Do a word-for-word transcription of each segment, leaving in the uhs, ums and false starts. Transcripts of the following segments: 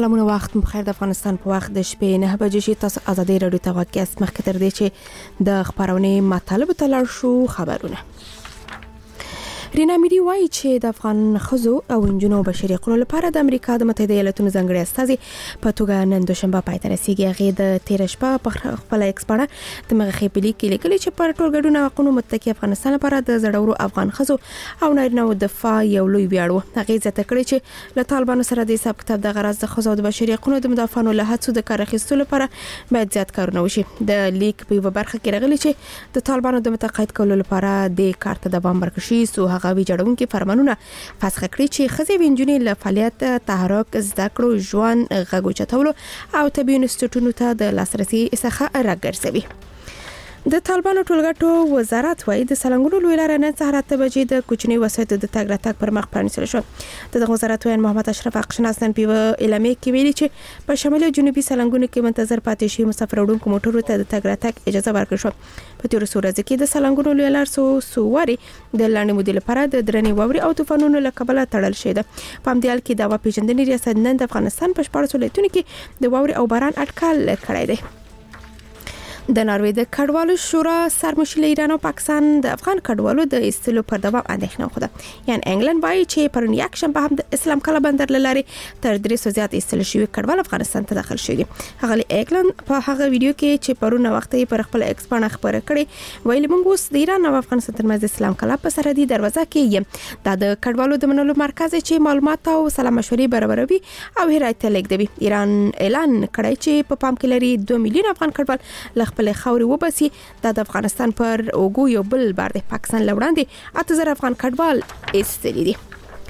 سلامونه وخت بخیر. د افغانستان په وخت د شپې نه بجې شي. تاسو ازادي رادیو ته واقعیت مخکې تر دې چې د خبرونه مطالب ته لاړ شو. خبرونه رینا میری وایي چې د افغان خزو او انجونو بشري حقوقو لپاره د امریکا د متحده ایالاتونو ځانګړي استازي په توګه نن دوشنبه پای ته رسیدي. هغه د تیر شپه په خپل ایکسپاڼه د مغخې پلي کې لیکلي چې پر ټولګډونو حقوقو متکی افغانستان لپاره د زړورو افغان خزو او نارینه دفاع یو لوی ویاړ و. هغه ځکه کړی چې له طالبانو سره د حساب کتاب د غرض د خزو او د بشري حقوقو د مدافعانو له هڅو د کار اخیستلو لپاره باید زیات کارونه وشي. د لیک په یو برخه کې راغلي چې د طالبانو د متقاعد کولو لپاره د کار ته دوام ورکړي سو هغه وی جوړونکي فرمانونه فسخ کړی چې خزې وینجونې له فعالیت تحرک زده کړو ژوند غږو چتولو او طبي انسټیټیوټونو ته د لاسرسي څخه راګرځوي. د طالبانو ټولګټو وزارت وايي د سلنګونو لوی لار نن سهار اته بجې د کوچني وسایط د تګ راتګ پر مخ پرانیستل شو. د وزارت وین محمد اشرف اقشناس نن په اعلامیه کې ویلي چې په شمالي جنوبي سلنګونو کې منتظر پاتې شي مسافر وړونکو موټرو ته د تګ راتګ اجازه ورکړل شو. په تیر څو ورځې کې د سلنګونو لوی لار سو سواري د لاندې مودې لپاره د درنې واوري او طوفانونو له کبله تړل شوی ده. په همدې حال کې د هوا پیژندنې ریاست نن د افغانستان په شپږ ولایتونو کې د واوري او باران اټکل کړی دی. د ناروې د کډوالو شورا سرمشر ایران او پاکستان د افغان کډوالو د ایستلو پر دوام اندېښنه خوده. یعنی انګلند وايي چې پرون یک شنبه هم د اسلام کلا بندر لاري تر درې سو زیات ایستل شوی کډوال افغانستان ته داخل شوی دي. هغه انګلند په هغه ویډیو کې چې پرون وخت یې پر خپل ایکس باندې خبره کړې ویل موږ اوس د ایران او افغانستان ترمنځ اسلام کلا په سرحدي دروازه کې یم. دا د کډوالو د منلو مرکز چې معلومات او سلا مشورې برابروي او هدایت لیکدوي. ایران اعلان کړی چې په پام کې لري دوه میلیون افغان کډوال خپل خاوري وبسي. د افغانستان پر اوګو یو بل بار د پاکستان لوړاندې اته زره افغان کډوال ایستلي دي.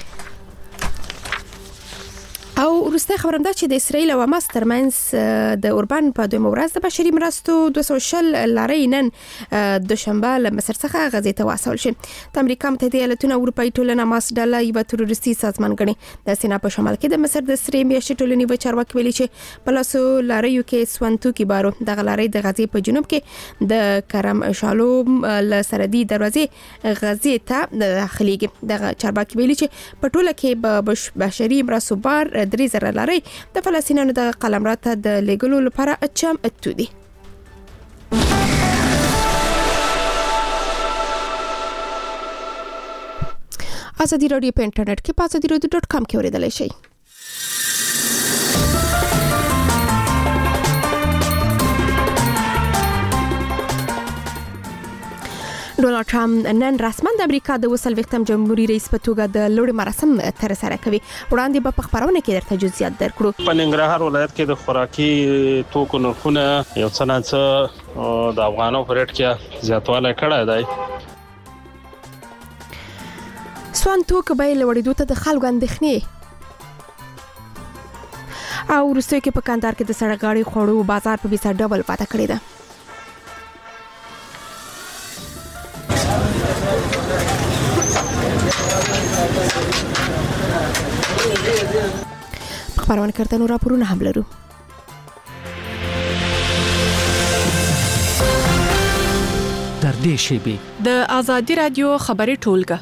او ورسته خبرم ده چې د اسرایل او حماس ترمنځ د اوربان په دوه ورځ د بشري مرستو دوه سوه شل لارې نن دوشنبه له مصر څخه غزې ته واصل شي. د امریکا متحده ایالاتونو او اروپאי ټولنه حماس ډله یو تروریستي سازمان ګڼي. د سینا په شمال کې د مصر د سرې میاشتې ټولنې و چارواکي ویلي چې په لاسو لارې کې سوانتو کې بارو د غلارې د غزې په جنوب کې د کرم شالوم ل سرحدي دروازې غزې ته داخليږي. د چارواکي ویلي چې په ټوله کې به بشري مرستو بار درې زره لارې د فلسطینیانو د قلمرو د لګلو لپاره اچم اتو دي. ازادي رادیو په انټرنیټ کې په ازادي رادیو ډاټ کام کې اوریدلای شئ. ډونالد ټرمپ نن رسما د امریکا د وسل وختم جمهوریت رئیس په توګه د لوړ مراسم تر سره کوي. وړاندې به په خبرونه کې درته جزئیات درکړو. په ننګرهار ولایت کې د خوراکي توکو نرخونه یو څه نه څه د افغانو په ریټ کې زیاتوالی کړی دی. سوان توک به لوړېدو ته د خلکو اندېښنې او وروسته کې په کندهار کې د سړک غاړې خوړو بازار په بیسه ډبل پاتې کړی دی. خبرونه کړه نو راپورونه هم لرو. در دې شیبه د ازادي رادیو خبري ټولګه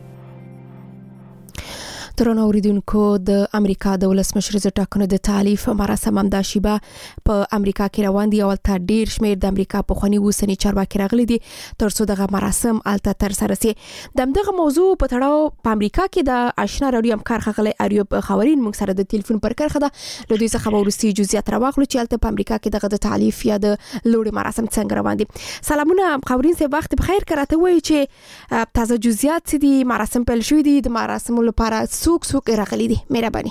ترونه اوریدونکو د امریکا د ولسمشر ز ټاکنو د تالیف مراسم هم د شیبه په امریکا کې روان دي. او تر ډیر شمیر د امریکا په خونی وسنی چارواکي راغلي دي ترڅو دغه مراسم الته تر سره سي. دغه موضوع په تړاو په امریکا کې د آشنا رادیو همکار خغلی اریوب خاورین موږ سره د ټلیفون پر کرخه ده. له دې څخه ورسي جزئیات راوغلو چې الته په امریکا کې دغه د تالیف یا د لوړ مراسم څنګه روان دي. سلامونه خاورین سه وخت بخیر کراته وای چې تازه جزئیات دي مراسم پیل شوې دي. د مراسم لپاره څوک څوک راغلي دي؟ مهرباني.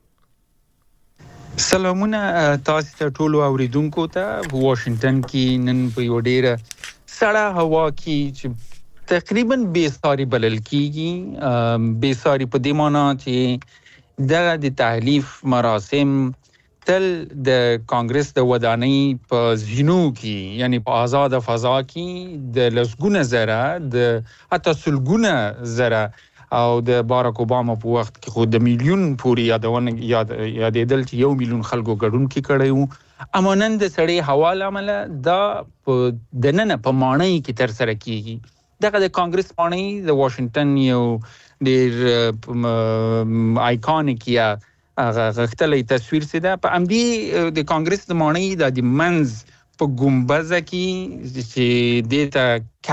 سلامونه تاسو ته ټول اوریدونکو ته. واشنگټن کې نن په یو ډیره سړه هوا کې چې تقریبا بې ساري بلل کیږي. بې ساري په دې معنی چې دغه د تحلیف مراسم تل د کانګرس د ودانۍ په زینو کې یعنی په آزاد فضا کې د لسګونه زره د حتی سلګونه زره او د باراک اوباما په وخت کې خو د میلیون پورې یادونه یاد یادېدل چې یو میلیون خلکو ګډون کې کړی وو. امانند سړی حواله عمل دا د نن په مانای کې تر سره کیږي. دغه د کانګرس مانای د واشنگټن یو ډیر آیکونیک یا هغه غختلې تصویر سي ده په امدي د کانګرس د مانۍ د منز په ګمبزه کې چې دیتا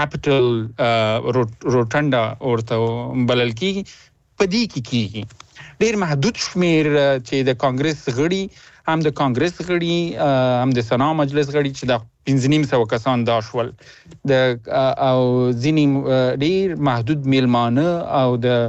کیپټل روټنډا ورته بلل کیږي په دې کې کیږي ډیر محدود شمیر چې د کانګرس غړي هم د کانګرس غړي هم د سنا مجلس غړي چې د پنځه نیم سو کسان داشول د او ځینې ډیر محدود میلمانه او د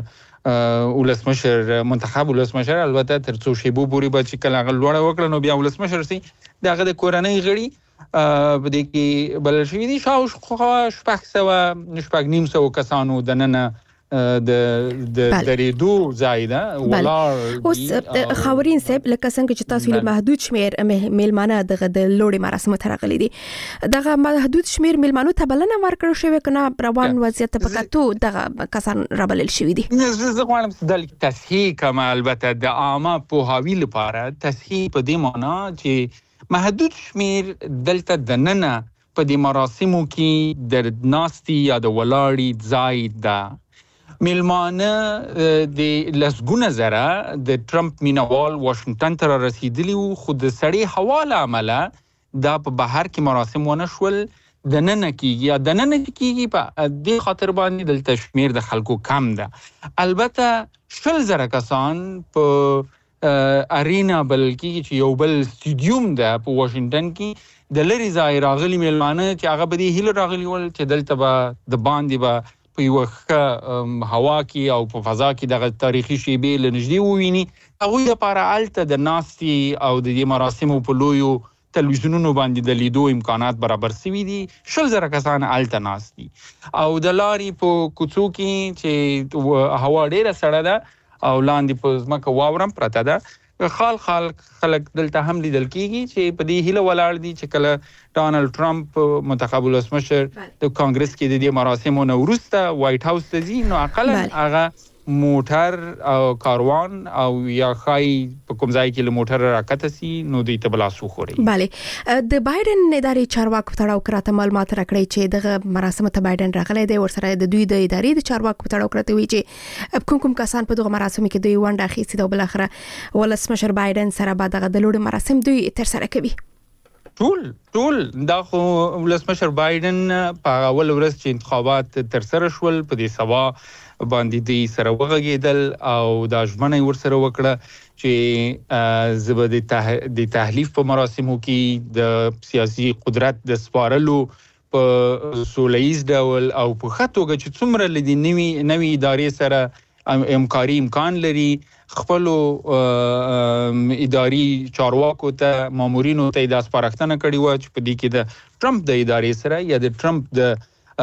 ولسمشر منتخب ولسمشر البته تر څو شیبو پورې به چې کله غلوړه وکړه نو بیا ولسمشر سي دغه د کورنۍ غړي په دې کې بل شي دي شاو شپږ سو شپږ نیم سو کسانو د نن د د درېدو زایده ولار اوس خاورین صاحب لکه څنګه چې تاسو له محدود شمیر میلمانه دغه د لوړې مراسم ته راغلي دي دغه محدود شمیر میلمانو ته بلنه ورکړل شوې کنه روان وضعیت په کتو دغه کسان رابلل شوې دي زه غواړم د تصحیح کما البته د عامه پوهاوی لپاره تصحیح په دې معنی چې محدود شمیر دلته د نن په دې مراسمو کې د ناستي یا د ولاړی ځای ده میلمانه د لسګونه زره د ټرمپ مینوال واشنگټن ته رسیدلی وو خو د سړی حواله عمله دا په بهر کې مراسم ونه شول د نن کېږي یا د نن کېږي په دې خاطر باندې دلته شمیر د خلکو کم ده البته شل زره کسان په ارینا بلکې چې یو بل سټیډیوم ده په واشنگټن کې د لری ځای راغلي میلمانه چې هغه به دې هیله راغلي ول چې دلته به د باندې به په یو ښه هوا کې او په فضا کې دغه تاریخي شیبې لنږدې وویني هغوی لپاره هلته د ناستي او د دې مراسمو په لویو تلویزیونونو باندې د لیدو امکانات برابر شوي دي شل زره کسان هلته ناست دي او د لارې په کوڅو کې چې هوا ډېره سړه ده او لاندې په ځمکه واورم پرته ده خال خال خلک دلته هم لیدل کیږي چې په دې هیله ولاړ دي چې کله ډانلډ ټرمپ منتخب ولسمشر د کانګرس کې د دې مراسمو نه وروسته وایټ هاوس ته ځي نو اقل هغه موټر او کاروان او یا خای په کوم ځای کې له موټر راکته سي نو دوی ته بلاسو خوري bale د بایدن ادارې چارواکو تړاو کراته معلومات راکړي چې دغه مراسم ته بایدن راغلی دی ورسره د دوی د ادارې د چارواکو تړاو کراته وی چې کوم کوم کسان په دغه مراسم کې دوی ونډه اخیستي او بل اخره ولسمشر بایدن سره بعد دغه د لوړ مراسم دوی تر سره کوي ټول ټول دا خو ولسمشر بایدن په اول ورځ چې انتخابات تر سره شول په دې سبا باندې دی سره وغږیدل او دا ژمنه ورسره وکړه چې زبر د تحلیف په مراسمو کې د سیاسي قدرت د سپارلو په سولهییز ډول او په خاطوګه چې څومره لدی نوي نوي ادارې سره همکاري امکان لري خپل اداري چارواکو ته مامورینو ته د سپارښتنه کړې و چې په دې کې د ټرمپ د ادارې سره یا د ټرمپ د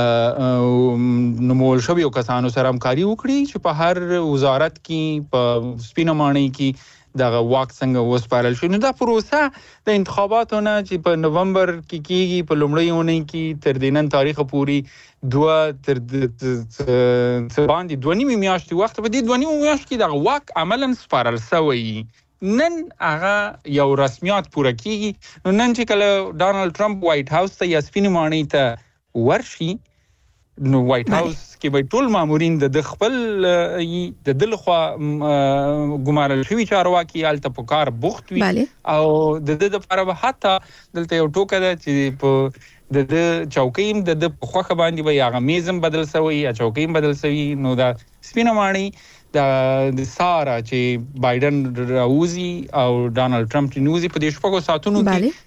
نمول شویو کسانو سره همکاري وکړي چې په هر وزارت کې په سپینمانی کې دغه واک څنګه وسپارل شي نو دا پروسه د انتخاباتو نه چې په نومبر کې کیږي په لومړۍ اونۍ کې تر دینن تاریخ پورې دوه تر باندې دوه نیمه میاشتې وخت په دې دوه نیمه میاشت کې دغه واک عملاً سپارل شوی نن هغه یو رسمیات پوره کیږي نو نن چې کله ډانلډ ټرمپ وایټ هاوس ته یا سپینمانی ته ورشي نو وایټ هاوس کې به ټول مامورین د خپل د دلخوا ګمارل شوی چارواکي الته په کار بوخت وي او د دې لپاره به حتی دلته یو ټوکه ده چې په د چوکیم د په خوخه باندې به هغه میزم بدل شوی یا چوکیم بدل شوی نو دا سپینمانی د سارا چې بایدن راوزی او ډانلډ ټرمپ نوزی په دې شپږو ساعتونو کې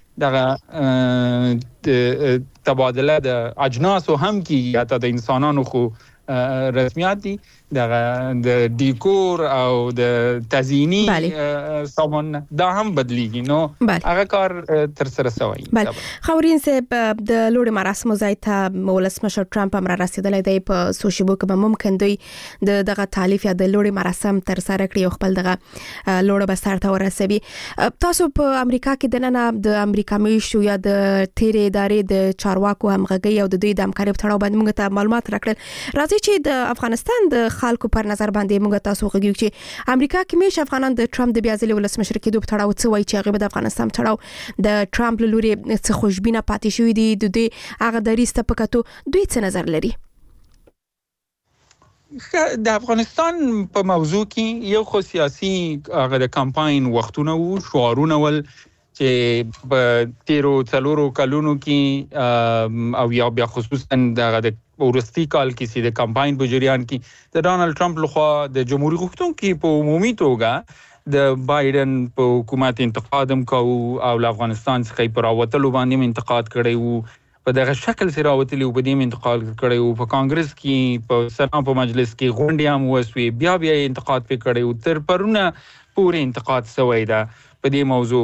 دغه تبادله د اجناسو هم کې یا د انسانانو خو رسمیات دي دغه د ډیکور او د تزیینی سامان دا هم بدلیږي نو هغه کار تر سره شوی خاورین صاحب د لوړ مراسم ځای ته ولسمشر ټرمپ هم را رسیدلی دی په سوشیبو کې به ممکن دوی د دغه تالیف یا د لوړ مراسم تر سره کړي خپل دغه لوړ بستر ته ورسوي تاسو په امریکا کې د نن د امریکا میشو یا د تیرې ادارې د چارواکو همغږي او د دوی د همکارۍ په تړاو باندې موږ ته معلومات راکړل راځي چې د افغانستان د خلکو پر نظر باندې موږ تاسو غوښتو چې امریکا کې مش افغانان د ټرمپ د بیازلي ولسمشر کېدو په تړاو څه وایي چې هغه د افغانستان تړاو د ټرمپ لوري څه خوشبینه پاتې شوې دي د دې هغه د ریسته پکاتو دوی څه نظر لري د افغانستان په موضوع کې یو خو سیاسي هغه د کمپاین وختونه وو، شعارونه ول چې په تیرو څلورو کلونو کې او یا بیا خصوصا د ورستی کال کې چې د کمپاین په جریان کې د ډانلډ ټرمپ لخوا د جمهوریت غوښتونکو په عمومي توګه د بایدن په حکومت انتقاد هم کوو او له افغانستان څخه په راوتلو باندې انتقاد کړی وو، په دغه شکل سره راوتلی وو، په دې انتقاد کړی وو، په کانګرس کې په سنا په مجلس کې غونډې هم وسوي، بیا بیا انتقاد پې کړی وو، تر پرونه پورې انتقاد شوی ده په دې موضوع.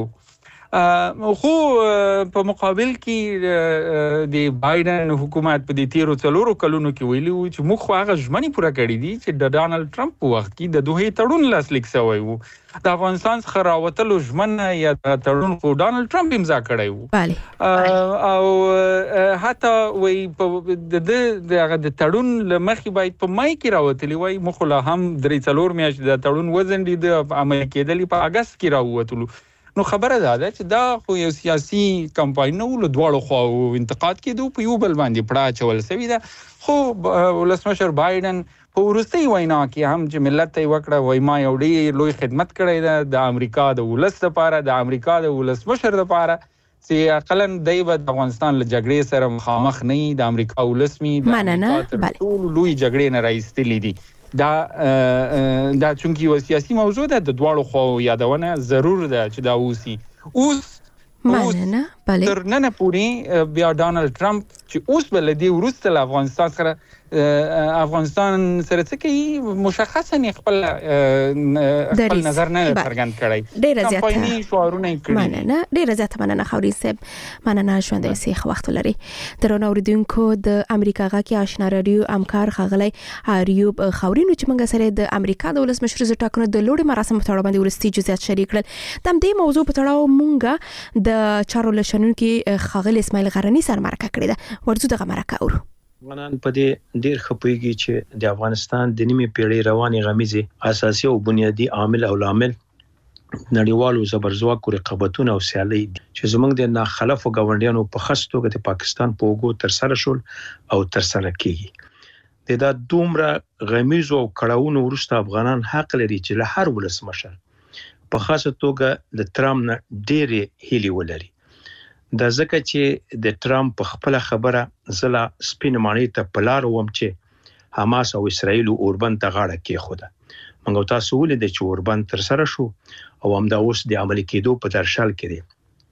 خو په مقابل کې د بایدن حکومت په دې تیرو څلورو کلونو کې ویلي وو چې موږ خو هغه ژمنې پوره کړې دي چې د ډانلډ ټرمپ په وخت کې د دوحې تړون لاسلیک شوی وو. د افغانستان څخه راوتلو ژمنه یا تړون خو ډانلډ ټرمپ امضا کړی وو. بله. او حتی وایي د دغه د تړون له مخې باید په مای کې راوتلی وای، موږ لا هم درې څلور میاشتې د تړون وځنډېده، عملي کېدلې په اګست کې راووتلو. نو خبره ده چې دا خو یو سیاسي کمپاین نه ول، دواړو خواو انتقاد کېدو، په یو بل باندې پړه اچول شوې ده. خو ولسمشر بایدن په وروستۍ وینا کې هم چې ملت ته یې وکړه، وایي ما یو ډېر لوی خدمت کړی ده د امریکا د ولس لپاره، د امریکا د ولسمشر لپاره، چې اقلا دی به د افغانستان له جګړې سره مخامخ نه وي، د امریکا ولس مې د امریکا تر ټولو لوی جګړې نه راایستلي دي. دا دا چونکی یو سیاسي موضوع ده، د دواړو خواو یادونه ضرور ده چې دا اوسي. اوس مننه. بله. تر ننه پورې بیا ډانلډ ټرمپ چې اوس به له دې وروسته له افغانستان سره افغانستان سره څه کوي، مشخصا خپل خپل نظر نه څرګند کړی، ډېره زیاته کمپایني شعارونه یې کړي. مننه، ډېره زیاته مننه خوري صاحب. مننه ژوندی سي، ښه وخت ولري. درنو اوریدونکو، د امریکا غا کې آشنا رادیو همکار ښاغلی ایوب خورینو چې موږ سره د امریکا د ولسمشر د ټاکنو د لوړې مراسم په تړاو باندې ورستي جزئیات شریک کړل. د همدې موضوع په تړاو موږ د چارو له شنونکي ښاغلی اسماعیل غرني سره مرکه کړې ده. ورځو دغه مرکه اورو. افغانان په دې ډیر خپويږي چې د افغانستان د نیمه پیړۍ رواني غمیزه اساسي او بنیادی عامل او لامل نړیوالو زبرځواکو رقابتونه او سیالي چې زمونږ د ناخلفو غونډیانو په خاص توګه د پاکستان په وګو تر سره شول او تر سره کیږي. د دا دومره غمیزو او کړهونو وروسته افغانان حق لري چې له هر ولسمشر په خاصه توګه د ترامپ نه ډېرې هیلې ولري. دا ځکه چې د ترامپ په خپل خبره زلا سپین مانی ته پلار ووم چې حماس او اسرائیل اوربند ته غاړه کېښوده. موږ تاسو ولید چې اوربند تر سره شو او هم دا اوس د عملي کېدو په درشل کې دی.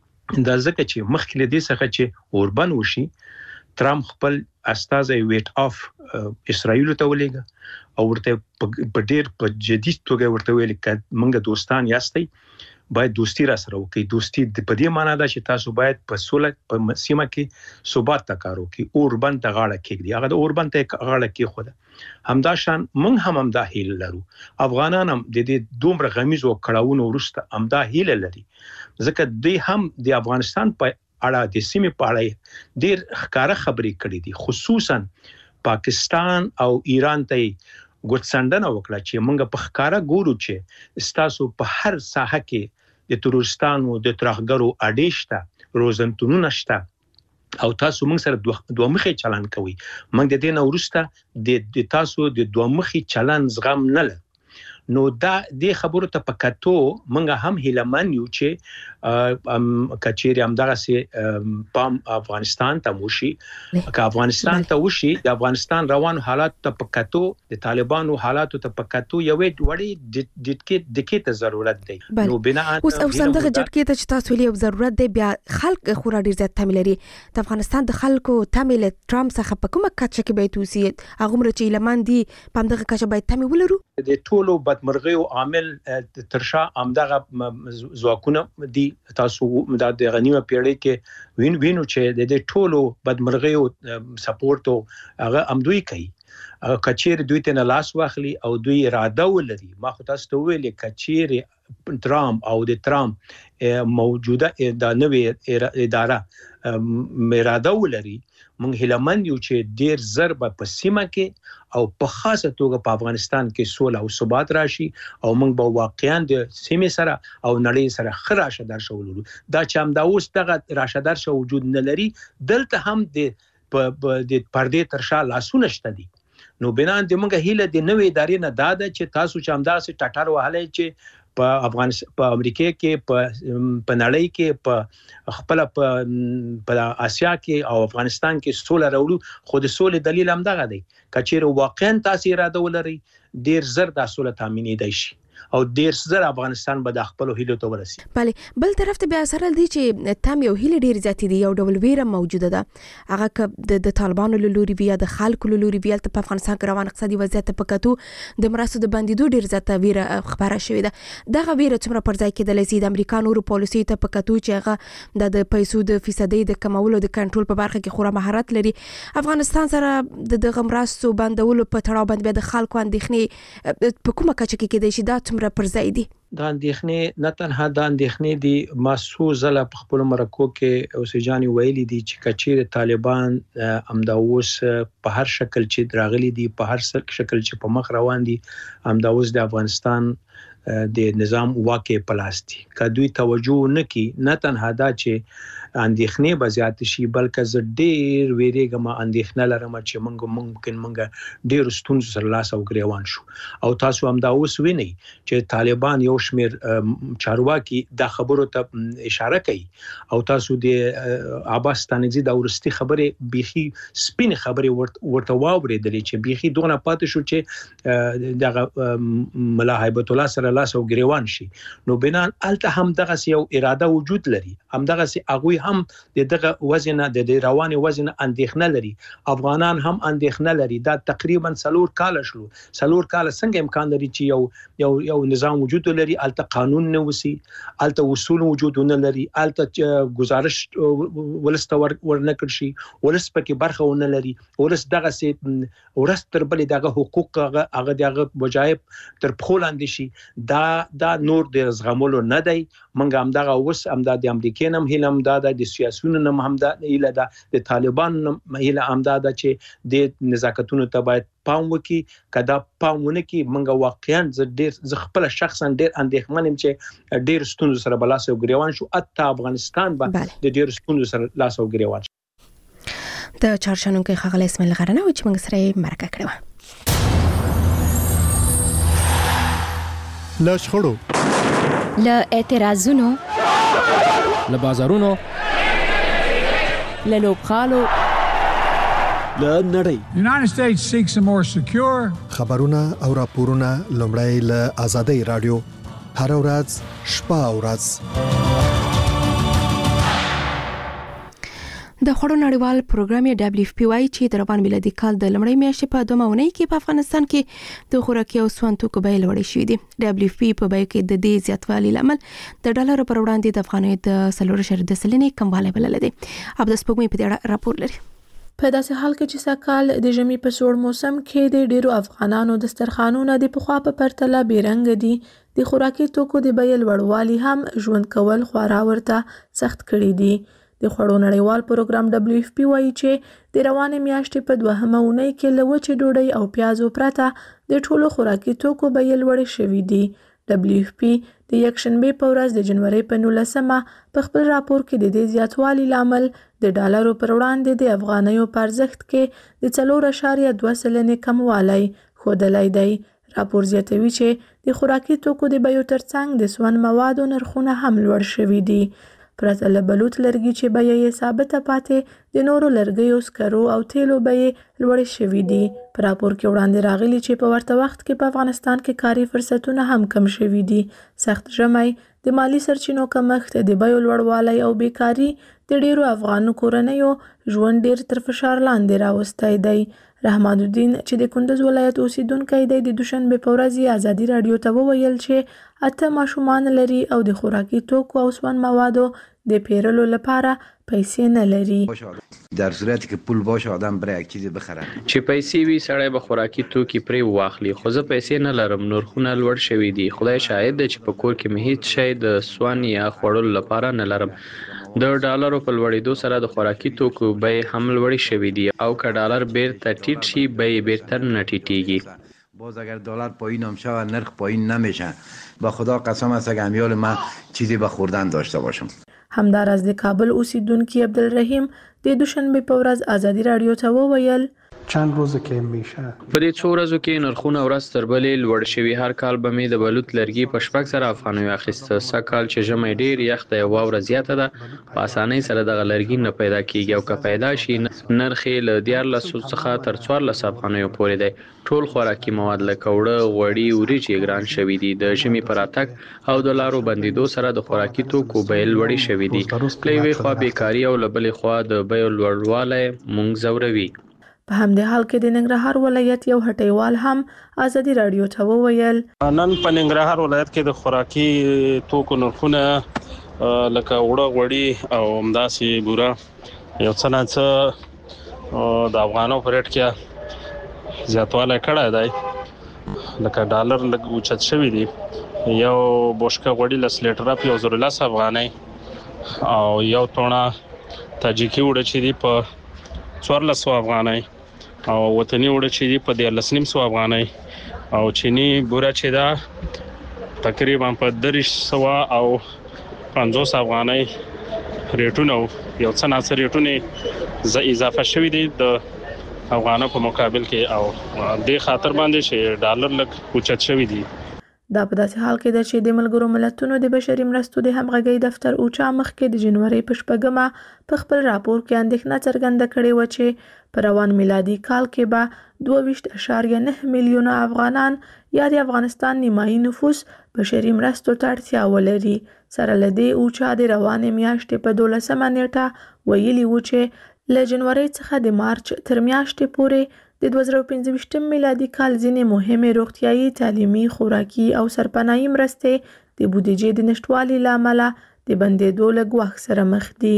دا ځکه چې مخکې له دې څخه چې اوربند وشي، ترامپ خپل استازی ویټ اف اسرائیل ته ولېږه او ورته په ډېر په جدي توګه ورته ویل چې موږ دوستان یاستئ، باید دوستی را سره وکړي. دوستی په دې معنی ده چې تاسو باید په سوله په سیمه کې ثبات ته کار وکړي، اوربند ته غاړه کېږدي. هغه د اوربند ته غاړه کېښوده. همدا شان موږ هم همدا هیله لرو، افغانان هم د دې دومره غمیزو او کړهونو وروسته همدا هیله لري، ځکه دوی هم د افغانستان په اړه د سیمې په اړه ډېر ښکاره خبرې کړې دي، خصوصا پاکستان او ایران ته ګوتڅنډنه وکړه چې موږ په ښکاره ګورو چې ستاسو په هر ساحه کې د تروریستانو د ترهګرو اډې شته، روزنتونونه شته او تاسو موږ سره دوه مخې چلن کوي. موږ د دې نه وروسته د تاسو د دوه مخې چلن زغم نه لرو. نو دا د خبرو ته پکاتو موږ هم هیلمن یو چې کچېری هم دغه سي پام افغانستان ته وشي، که افغانستان ته وشي د افغانستان روان حالات ته پکاتو، د طالبانو حالات ته پکاتو یو وړي د دې د کې ته ضرورت دی. نو بنا اوس او څنګه جټکې ته چې تاسو لري ضرورت دی، بیا خلک خورا ډیر زیات تمل لري. د افغانستان د خلکو تمل ترامپ څخه په کومه کچه کې به توسي هغه مر چې لمن دي په دغه کچه به تمل ولرو. د ټولو بدمرغي او عامل ترشا امدغه ځواکونه دي. تاسو د غنیمه پیړۍ کې وین وینو چې د دې ټولو بدمرغي او سپورټ هغه امدوی کوي. کچیر دوی ته نه لاس واخلي او دوی اراده ولري. ما خو تاسو ته ویلې کچیر ترامپ او د ترامپ موجوده د نوې اداره اراده ولري، موږ هیلمند یو چې ډیر ضرب په سیمه کې او په خاصه توګه په افغانستان کې سوله او ثبات راشي او موږ به واقعا د سیمه سره او نړۍ سره خراشه در شولو. دا چې هم دا اوس دغه راشه در شو وجود نه لري، دلته هم د د پردې ترشا لاسونه شته دي. نو بنان د موږ هیله د نوې ادارې نه داده چې تاسو چې همداسې ټټر وهلای چې په افغانستان په امریکا کې په په نړۍ کې په خپل په په آسیا کې او افغانستان کې سوله راوړو خو د سولې دلیل هم دغه دی کچېر واقعا تاسو اراده ولري ډیر زر د سوله تامینې دی شي او ډیر زر افغانستان به د خپل هیلو ته ورسي. بله بل طرف ته بیا سره دی چې تام یو هیله ډیر زیات دی یو ډول ویره موجوده ده هغه ک د طالبانو له لوري بیا د خلکو له لوري بیا په افغانستان کې روان اقتصادي وضعیت په کتو د مرستو د بندیدو ډیر زیات ویره خبره شوې ده دغه ویره څومره پر ځای کېدلای شي د امریکا نورو پالیسي ته په کتو چې هغه د پیسو د فیصدي د کمولو د کنټرول په برخه کې خورا مهارت لري افغانستان سره د دغه مرستو بندولو په تړاو باندې د خلکو اندېښنې په کومه کچه کې کېدای شي دا څومره پر ځای دی دا اندېښنې نه تنها دا اندېښنې دي ماسو زله په خپل مرکو کې اوسېجاني ویلي دي چې کچېر طالبان امدا اوس په هر شکل چې دراغلي دي په هر شکل چې په مخ روان دي امدا اوس د افغانستان د نظام واقع پلاستي کدوې توجه نه کی نه تنها دا چې اندېښنې به زیات شي بلکې ز ډېر ویریګم اندېښنه لرم چې موږ ممکن موږ ډېر ستونزې سره لاس او ګریوان شو او تاسو هم دا اوس وینئ چې طالبان یو شمیر چارواکي د خبرو ته اشاره کوي او تاسو د عباس ستانکزي د ورستي خبره بيخي سپین خبره ورته واورېدلې چې بيخي دغه پاتې شو چې دغه ملا هیبت الله سره لاس او ګریوان شي نو بنان الته هم دغه یو اراده وجود لري هم دغه سي اغوي هم دغه وزن د رواني وزن اندېښنه لري افغانان هم اندېښنه لري دا تقریبا سلور کال شلو سلور کال څنګه امکان لري چې یو یو یو نظام وجود لري الته قانون نه وسی الته اصول وجود نه لري الته گزارش ولست ورنکړ شي ولست پکې برخه ونه لري ولست دغه سي ورست تر بل دغه حقوق هغه دغه وجایب تر پخولاند شي دا دا نور د زغمولو نه دی منګه هم دغه وس هم د امریکا نم هیلم دا د سیاسيونو نم هم دا هیله دا د طالبان هیله هم دا چې د نزاکتونو ته باید پام وکي کدا پامونه کې منګه واقعا ز ډیر ز خپل شخصا ډیر اندېښمن يم چې ډیر ستونزې سره بلاس او ګریوان شو اته افغانستان به د ډیر ستونزې سره لاس او ګریوان د چارشنونکو خغل اسماعیل غرنه او چې موږ سره مرکه کړو له شخړو له اعتراضونو له بازارونو له لوبغالو له نړۍ The United States seeks a more secure خبرونه او راپورونه لومړی له آزادۍ رادیو هر ورځ شپه او ورځ د خوړو نړیوال پروګرام دبليو اف پی وايي چې د روان میلادي کال د لمړۍ میاشتې په دوه مونۍ کې په افغانستان کې د خوراکي او سون توکو بیې لوړې شوې دي دبليو اف پی په بیو کې د دې زیاتوالي لامل د ډالر پر وړاندې د افغانۍ د څلور اعشاریه د سلنې کموالی بلل دي اب د سپوږمۍ په دې راپور لري په داسې حال کې چې سکهال د ژمي په سوړ موسم کې د ډیرو افغانانو دسترخوانونه د پخوا په پرتله بیرنګ دي د خوراکي توکو د بیې لوړوالي هم ژوند کول خورا ورته سخت کړي دي د خوړو نړیوال پروګرام دبليو اف پی وايي چې د روانې میاشتې په دوهمه اونۍ کې له وچې ډوډۍ او پیازو پرته د ټولو خوراکي توکو بیې لوړې شوې دي دبليو اف پی د یکشنبه په ورځ د جنوري په نولسمه په خپل راپور کې د دې زیاتوالي لامل د ډالرو پر وړاندې د افغانیو په ارزښت کې د څلور اعشاریه دوه سلنې کموالی ښودلی دی راپور زیاتوي چې د خوراکي توکو د بیو ترڅنګ د سون موادو نرخونه هم لوړ شوي دي پرته له بلوط لرګي چې بیه یې ثابته پاتې د نورو لرګیو سکرو او تیلو بیې لوړې شوي دي په راپور کې وړاندې راغلي چې په ورته وخت کې په افغانستان کې کاري فرصتونه هم کم شوي دي سخت ژمی د مالی سرچینو کمښت د بیو لوړوالی او بیکاري د ډیرو افغان کورنیو ژوند ډیر تر فشار لاندې راوستی دی رحمان الدین چې د کندز ولایت اوسیدونکی دی د دوشنبه په ورځ ازادي رادیو ته وویل چې اته ماشومان لري او د خوراکي توکو او سون موادو د پیرلو لپاره پیسې نه لري در صورتی که پول باشه آدم برای یک چیزی بخره چې پیسې وي سړی به خوراکي توکي پرې واخلي خو زه پیسې نه لرم نرخونه لوړ شوي دي خدای شاهد دی چې په کور کې مې هیڅ شی د سون یا خوړلو لپاره نه لرم د ډالرو په لوړېدو سره د خوراکي توکو بیې هم لوړې شوي دي او که ډالر بیرته ټیټ شي بیې بیرته نه ټیټېږي باز اگر دلار پایین هم شود نرخ پایین نمیشه با خدا قسم است اگر امیال من چیزی به خوردن داشته باشم همداراز د کابل اوسیدونکي عبدالرحیم د دوشنبه په ورځ ازادي رادیو ته وویل چند روزه که میشه. په دې څو ورځو کې نرخونه ورځ تر بلې لوړ شوي. هر کال به مې د بلوط لرګي په شپږ سره افغانیو اخیسته. سږکال چې ژمی ډېر یخ دی او واوره زیاته ده، په اسانۍ سره دغه لرګي نه پیدا کېږي او که پیدا شي نرخ یې له دیارلسو څخه تر څوارلس افغانیو پورې دی. ټول خوراکي مواد لکه اوړه، غوړي، وریجې ګران شوي دي. د ژمي په راتګ او د لارو بندېدو سره د خوراکي توکو بیې لوړې شوي دي. له یوې خوا بیکاري او له بلې خوا د بیو لوړوالی موږ ځوروي. په همدې حال کې د ننګرهار ولایت یو هټیوال هم ازادي رادیو ته وویل نن په ننګرهار ولایت کې د خوراکي توکو نرخونه لکه اوړه، غوړي او همداسې بوره یو څه نه څه د افغانو په ریټ کې زیاتوالی کړی دی. لکه ډالر لږ اوچت شوي دي. یو بوشکه غوړي لس لیټره په یو زر لس افغانۍ او یو تونه تاجیکي اوړه چې دي په څوارلس سوه افغانۍ او وطني اوړه چې دي په دیارلس نیم سوه افغانۍ او چینی بوره چې ده تقریبا په دېرش سوه او پنځوس افغانۍ ریټونه یو څه ناڅه ریټونه اضافه شوي دي د افغانو په مقابل کې او دې خاطر باندې چې ډالر لږ اوچت شوي دي. دا په داسې حال کې ده چې د ملګرو ملتونو د بشري مرستو د همغږۍ دفتر اوچا مخکې د جنوري په شپږمه په خپل راپور کې اندېښنه څرګنده کړې وه چې په روان میلادي کال کې به دوه ویشت اعشاریه نه میلیونه افغانان یا د افغانستان نیمایي نفوس بشري مرستو ته اړتیا ولري. سره له دې اوچا د روانې میاشتې په دولسمه نیټه ویلي و چې له جنوري څخه د مارچ تر میاشتې پورې د دوه زره پنځه ویشتم میلادي کال ځینې مهمې روغتیايي، تعلیمي، خوراکي او سرپناهي مرستې د بودیجې د نشتوالي له امله د بندېدو له ګواښ سره مخ دي.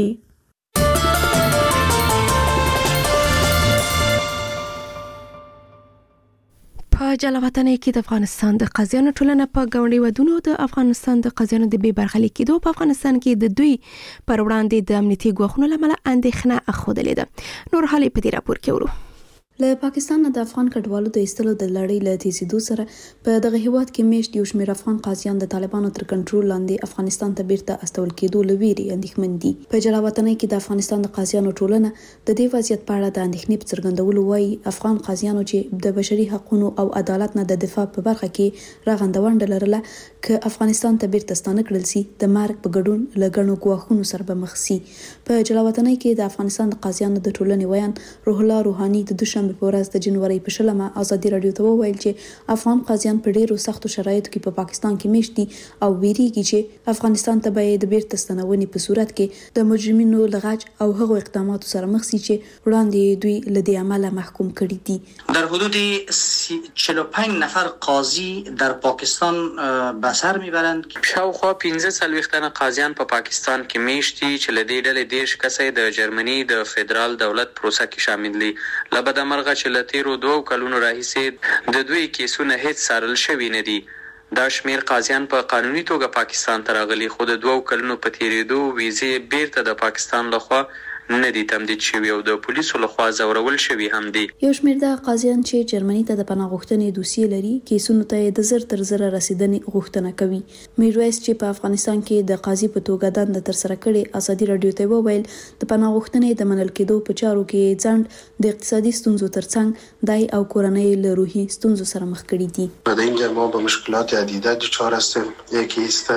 په جلاوطنۍ کې د افغانستان د قاضیانو ټولنه په ګاونډي ودونو د افغانستان د قاضیانو د بې برخلیک کېدو په افغانستان کې د دوی پر وړاندې د امنیتي ګواښونو له امله اندېښنه ښودلې ده. نور حالې په دې راپور کې ورو. له پاکستان نه د افغان کډوالو د ایستلو د لړۍ له تیزیدو سره په دغه هیواد کې میشت یو شمېر افغان قاضیان د طالبانو تر کنټرول لاندې افغانستان ته بیرته استول کېدو له ویرې اندېښمن دي. په جلاوطنۍ کې د افغانستان د قاضیانو ټولنه د دې وضعیت په اړه د اندېښنې په څرګندولو وایي افغان قاضیانو چې د بشري حقوقو او عدالت نه د دفاع په برخه کې رغنده ونډه لرله که افغانستان ته بیرته ستانه کړل سي د مرګ په ګډون له ګڼو ګواښونو سره به مخ سي. په جلاوطنۍ کې د افغانستان د قاضیانو د ټولنې ویان روح الله روحاني د دوشنبه په ورځ د جنوري په شلمه ازادي رادیو ته وویل چې افغان قاضیان په ډیرو سختو شرایطو کې په پا پاکستان کې میشت دي او ویریږي چې افغانستان ته به د بیرته ستنونې په صورت کې د مجرمینو لغچ او هغو اقداماتو سره مخ سي چې وړاندې دوی له دې عمله محکوم کړي دي. در حدود چهل و پنج نفر قاضی در پاکستان به سر میبرند. شاوخوا پنځه څلوېښت تنه قاضیان په پاکستان کې میشت دي چې له دې ډلې دېرش کسه د جرمني د فدرال دولت پروسه کې شامل دي. له بدمرغه چې له تیرو دوه کلونو راهیسې د دوی کیسونه هیڅ څارل شوي نه دي. دا شمیر قاضیان په قانوني توګه پاکستان ته راغلي خو د دوه کلونو په تیریدو ویزې بیرته د پاکستان لخوا نه دي تمدید شوي او د پولیسو لخوا ځورول شوي هم دي. یو شمېر د قاضیان چې جرمني ته د پناه غوښتنې دوسیې لري کیسونو ته د زر تر زره رسیدنې غوښتنه کوي. میرویس چې په افغانستان کې د قاضي په توګه دنده ترسره کړې ازادي رادیو ته وویل د پناه غوښتنې د منل کېدو په چارو کې ځنډ د اقتصادي ستونزو ترڅنګ دای او کورنۍ له روحي ستونزو سره مخ کړي دي. در اینجا ما به مشکلات عدیده دچار هستیم. یکی است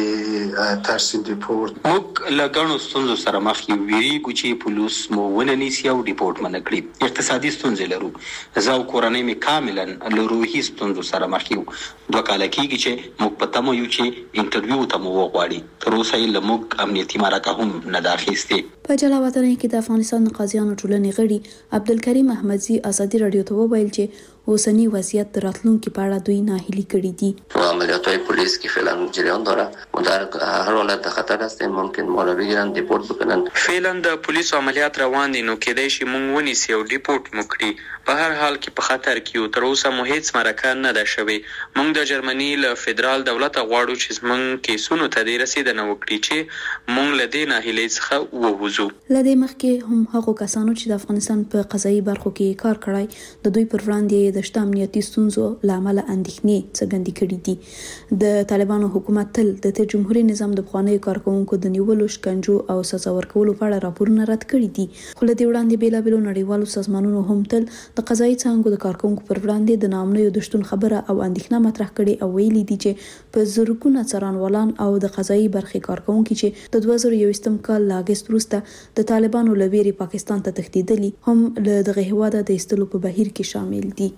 که ترس دیپورت موږ له ګڼو ستونزو سره مخ یو ویریږو چې پولیس مو ونه نیسي او ریپورت منه کړي. اقتصادي ستونزې لرو. زه او کورنۍ مې کاملا له روحي ستونزو سره مخ یو. دوه کاله کېږي چې موږ په تمه یو چې انټرویو ته مو وغواړي. تر اوسه یې له موږ امنیتي مرکه هم نه ده اخیستې. په جلاوطنۍ کې د افغانستان د قاضیانو ټولنې غړي عبدالکریم احمدزي ازادي رادیو ته وویل چې اوسنی وضعیت د راتلونکي په اړه دوی ناهیلي کړي دي. عملیات‌های پلیس که فعلا جریان داره و در هر حالت در خطر هستیم ممکن ما را بگیرن دیپورت بکنن. فعلا د پولیسو عملیات روان دي نو کېدای شي مونږ ونیسي او ډیپورت مو کړي. په هر حال کې په خطر کې یو. تر اوسه مو هیڅ مرکه نه ده شوې. مونږ د جرمني له فدرال دولت غواړو چې زمونږ کیسونو ته دې رسیدنه وکړي چې مونږ له دې ناهیلۍ څخه ووځو. شو. لدې مخکې هم هغو کسانو چې د افغانستان په قضایي برخو کې کار کړی د دوی پر وړاندې د شته امنیتي ستونزو لامل اندېښنې څرګندې کړې دي. د طالبانو حکومت تل د جمهوریت نظام د پخوانیو کارکونکو د نیولو، شکنجو او سزا ورکولو په اړه راپورونه رد کړي دي. خو له دې وړاندې بیلابېلو نړیوالو سازمانونو هم تل د قضایي څانګو د کارکونکو پر وړاندې د ناامنیو د شتون خبره او اندېښنه مطرح کړې او ویلي دي چې په زرګونه څارنوالان او د قضایي برخې کارکونکو چې د دوه زره یوویشتم کال له اګست وروسته د طالبانو له ویرې پاکستان ته تښتېدلي هم له دغه هیواده د ایستلو په بهیر کې شامل دي.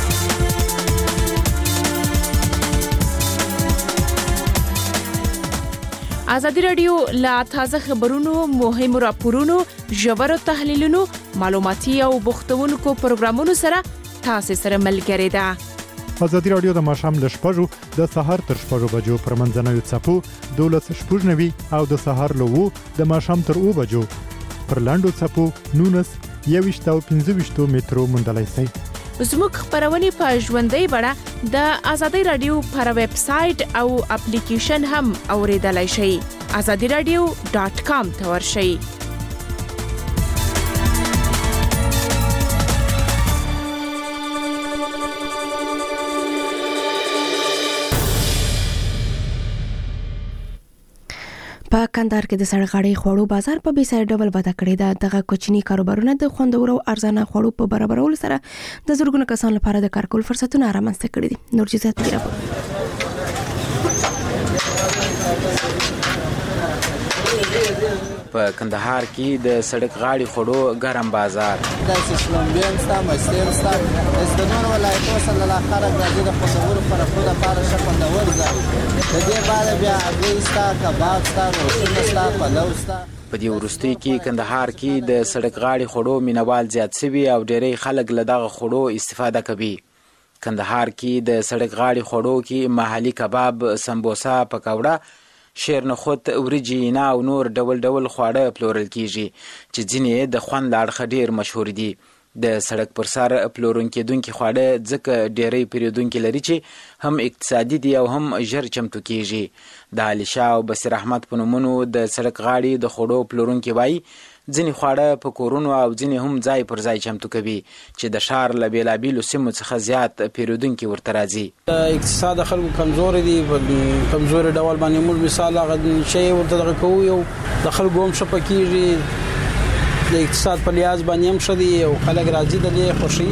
ازادي رادیو لا تازه خبرونو، مهمو راپورونو، ژورو تحلیلونو، معلوماتي او بوختونکو پروګرامونو سره تاسو سره ملګری ده. ازادي رادیو د ماښام له شپږو د سهار تر شپږو بجو پر منځنوي څپو دولس شپږ نوي او د سهار له وو د ماښام تر اوه بجو پر لاندو څپو نونس یوویشت او پنځه ویشت مترو موندلای شئ. زموږ خبرونه په ژوندۍ بڼه د ازادي رادیو پر ویب سټ او اپلیکیشن هم اوریدلای شئ. ازادي رادیو ډاٹ کام ته ورشئ. په کندهار کې د سړکغاړي خوړو بازار په بې ساري ډول وده کړې ده. دغه کوچني کاروبارونه د خوندورو او ارزانه خوړو په برابرولو سره د زرګونو کسانو لپاره د کار کولو فرصتونه رامنځته کړي دي. نور جزئیات دی راپور. په کندهار کې د سړک غاړي خوړو ګرم بازار د سیسلمبین ستا مستین ستا د نور ولایتونو سره له خلک راځي د خوندورو خوراکو لپاره ښه خوندور ځای د دې بعد بیا هګۍ ستا، کباب ستا، روټونه ستا، پلو ستا. په دې وروستۍ کې کندهار کې د سړک غاړي خوړو مینوال زیات شوي او ډېری خلک له دغه خوړو استفاده کوي. کندهار کې د سړک غاړي خوړو کې محلي کباب، سمبوسا، پکوړه، شیرنخود، وریجې، نه او نور ډول ډول خواړه پلورل کیږي چې ځینې د خوند له اړخه ډېر مشهور دي. د سړک پر سر پلورون کېدونکي خواړه ځکه ډېری پیرودونکي لري چې هم اقتصادي دي او هم ژر چمتو کیږي. د علي شاه او بصیر احمد په نومونو د سړک غاړي د خوړو پلورونکي وایي ځینې خواړه په کورونو او ځینې هم ځای پر ځای چمتو کوي چې د ښار له بېلابېلو سیمو څخه زیات پیرودونکي ورته راځي. اقتصاد خلکو کمزوري دي، کمزوري ډول باندې موږ مثال هغه شی ورته دغه کوو یو د خلکو هم ښه پکېږي، د اقتصاد په لحاظ باندې هم ښه دي او خلک راځي د دې خوښي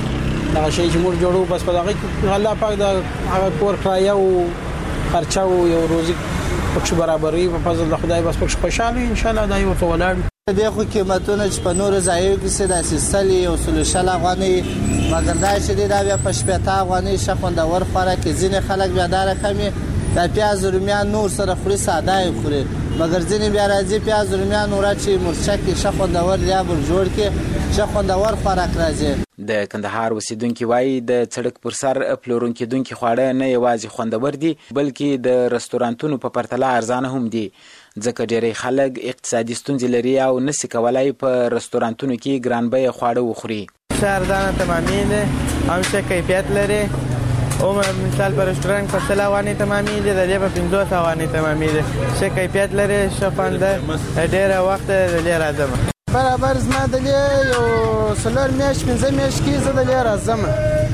یې دغه شی چې موږ جوړو بس په دغه کې الله پاک د هغه کور کرایه او خرچه او یو روزي پکې برابري په فضل د خدای بس پکې خوشاله ان شاء الله دا یو څه ولاړ. د خو قیمتونه چې په نورو ځایونو کې څه د سیستلي او سولشل افغاني مګر دا چې دا بیا په شپږ افغاني شخوندور خوراک ځینې خلک بیا دا رقمي د پیاز رومیان نور سره خوري ساده خوري مګر ځینې بیا راځي پیاز رومیان نور چې مرچک شخوندور یا بل جوړ کې شخوندور خوراک راځي. د کندهار اوسیدونکو وایي د سړک پر سر پلورونکي دونکو خواړه نه یوازې خوندور دي بلکې د رستورانتونو په پرتله ارزانه هم دي ځکه ډېری خلک اقتصادي ستونزې لري او نشي کولای په رستورانتونو کې ګران بیه خواړه وخوري. ارزانه تمامي ده، هم ښه کیفیت لري او مثال په رستوران په سل افغاني تمامي ده، د دې په پنځوس افغاني تمامي ده، ښه کیفیت لري، ښه خوند ده، ډېر وخت د دې راځم برابر زما د دې یو څلور میاشتې پنځه میاشتې کې زه د دې راځم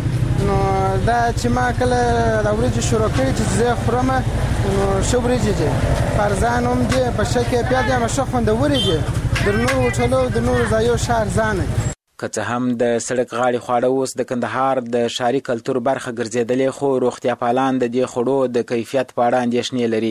نو دا چې ما کله د وریجو شروع کړې چې زه خورم نو ښه وریجې دي په ارزان هم دي په ښه کیفیت دي ښه خوندورې دي د نورو هوټلو د نورو ځایو ښه ارزانه. که څه هم د سړک غاړې خواړه اوس د کندهار د ښاري کلتور برخه ګرځېدلې خو روغتیا پالان د دې خوړو د کیفیت په اړه اندېښنې لري.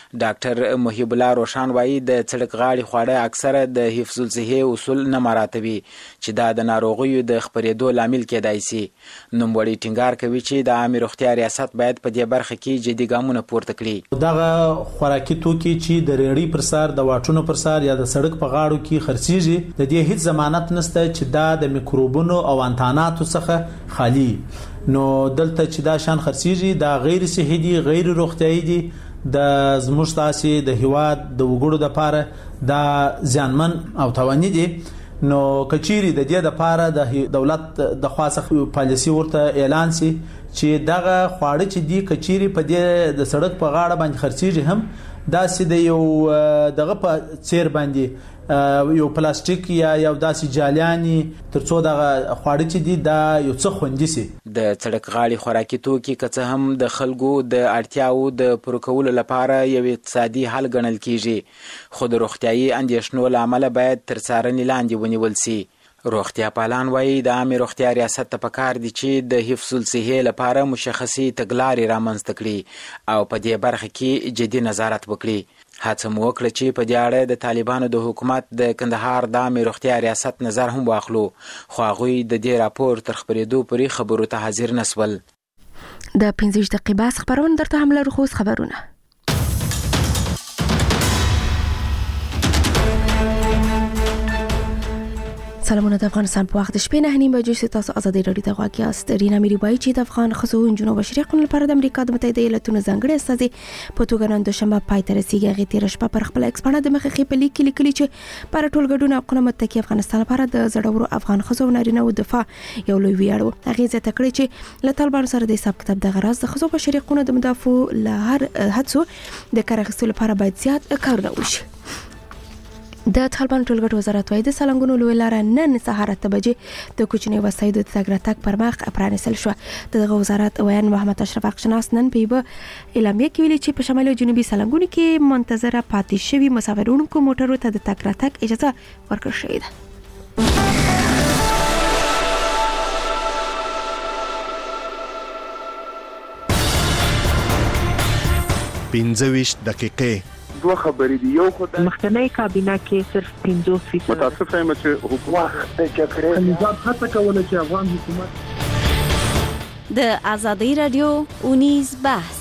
ډاکټر محیب الله روشان وایي د سړک غاړې خواړه اکثره د حفظ الصحې اصول نه مراعاتوي چې دا د ناروغیو د خپرېدو لامل کېدای شي. نوموړی ټینګار کوي چې د عامې روغتیا ریاست باید په دې برخه کې جدي ګامونه پورته کړي. دغه خوراکي توکي چې د ریړۍ پر سر د واټونو پر سر یا د سړک په غاړو کې خرڅېږي د دې هیڅ ضمانت نشته چې دا د میکروبونو او انتاناتو څخه خالی نو دلته چې دا شان خرڅېږي دا غیر صحي دي، غیر روغتیایي دي، د زموږ تاسې د هیواد د وګړو لپاره دا زیانمن او تاواني دي. نو کچيري د دې لپاره د دولت د خاصه پالیسي ورته اعلان سي چې دغه خواړه چې دی کچيري په دې د سړک په غاړه باندې خرڅېږي هم دا سې د یو دغه په چیر باندې یو پلاستیک یا یو داسې جالیانی ترڅو دغه خواړه چې دي دا یو څه خوندي سي. د سړک غاړي خوراکي توکي که څه هم د خلکو د اړتیاو د پوره کولو لپاره یو اقتصادي حل ګڼل کیږي خو د روغتیايي اندېښنو له امله باید تر څارنې لاندې ونیول سي. روغتیا پالان وایي د عامې روغتیا ریاست ته پکار دي چې د حفظ الصحې لپاره مشخصي تګلارې رامنځته کړي او په دې برخه کې جدي نظارت وکړي. هڅه مو وکړه چې په دې اړه د طالبانو د حکومت د کندهار د عامې روغتیا ریاست نظر هم واخلو خو هغوی د دې راپور تر خپرېدو پورې خبرو ته حاضر نه سول. د پنځه دقیقې بس خبرونه درته هم لرو. خو خبرونه سلامونه د افغانستان په وخت شپې نه نیم بجې تاسو ازادي رادیو ته غواړئ یاست. رینا مری وایي چې د افغان ښځو نجونو بشري حقوقو لپاره د امریکا د متحده ایالاتونو ځانګړي استازي په توګه نن دوشنبه پای ته رسیږي. هغې تېره شپه پر خپل ایکس پاڼه د مخکې په لیک کې لیکلي چې پر ټولګډون حقوقو متکي افغانستان لپاره د زړورو افغان ښځو او نارینه‌و دفاع یو لوی ویاړ و. هغې زیاته کړې چې له طالبانو سره د حساب کتاب دغه راز د ښځو بشري حقوقو د مدافعو له هر هڅو د کار اخیستلو لپاره باید زیات کارونه وشي. د طالبان ټولګټ وزارت وايي د سالنګونو لوی لار نن سهار اته بجې د کوچنی وسایدو د تګ راتګ پر مخ پرانیستل شو. دغه وزارت ویان محمد اشرف اقشناس نن په یوه اعلامیه کې ویلي چې په شمالي او جنوبي سالنګونو کې منتظره پاتې شوي مسافرونکو موټرو ته د تګ راتګ اجازه ورکړل شوې ده. پنځه ویشت دقیقې دوه خبرې دي. یو خدای مخکنی کابینه کې صرف پنځوس فیصد متاسف یم چې حکومت د جګړې نظام هڅه کوله چې افغان حکومت د ازادي رادیو اونیز بحث.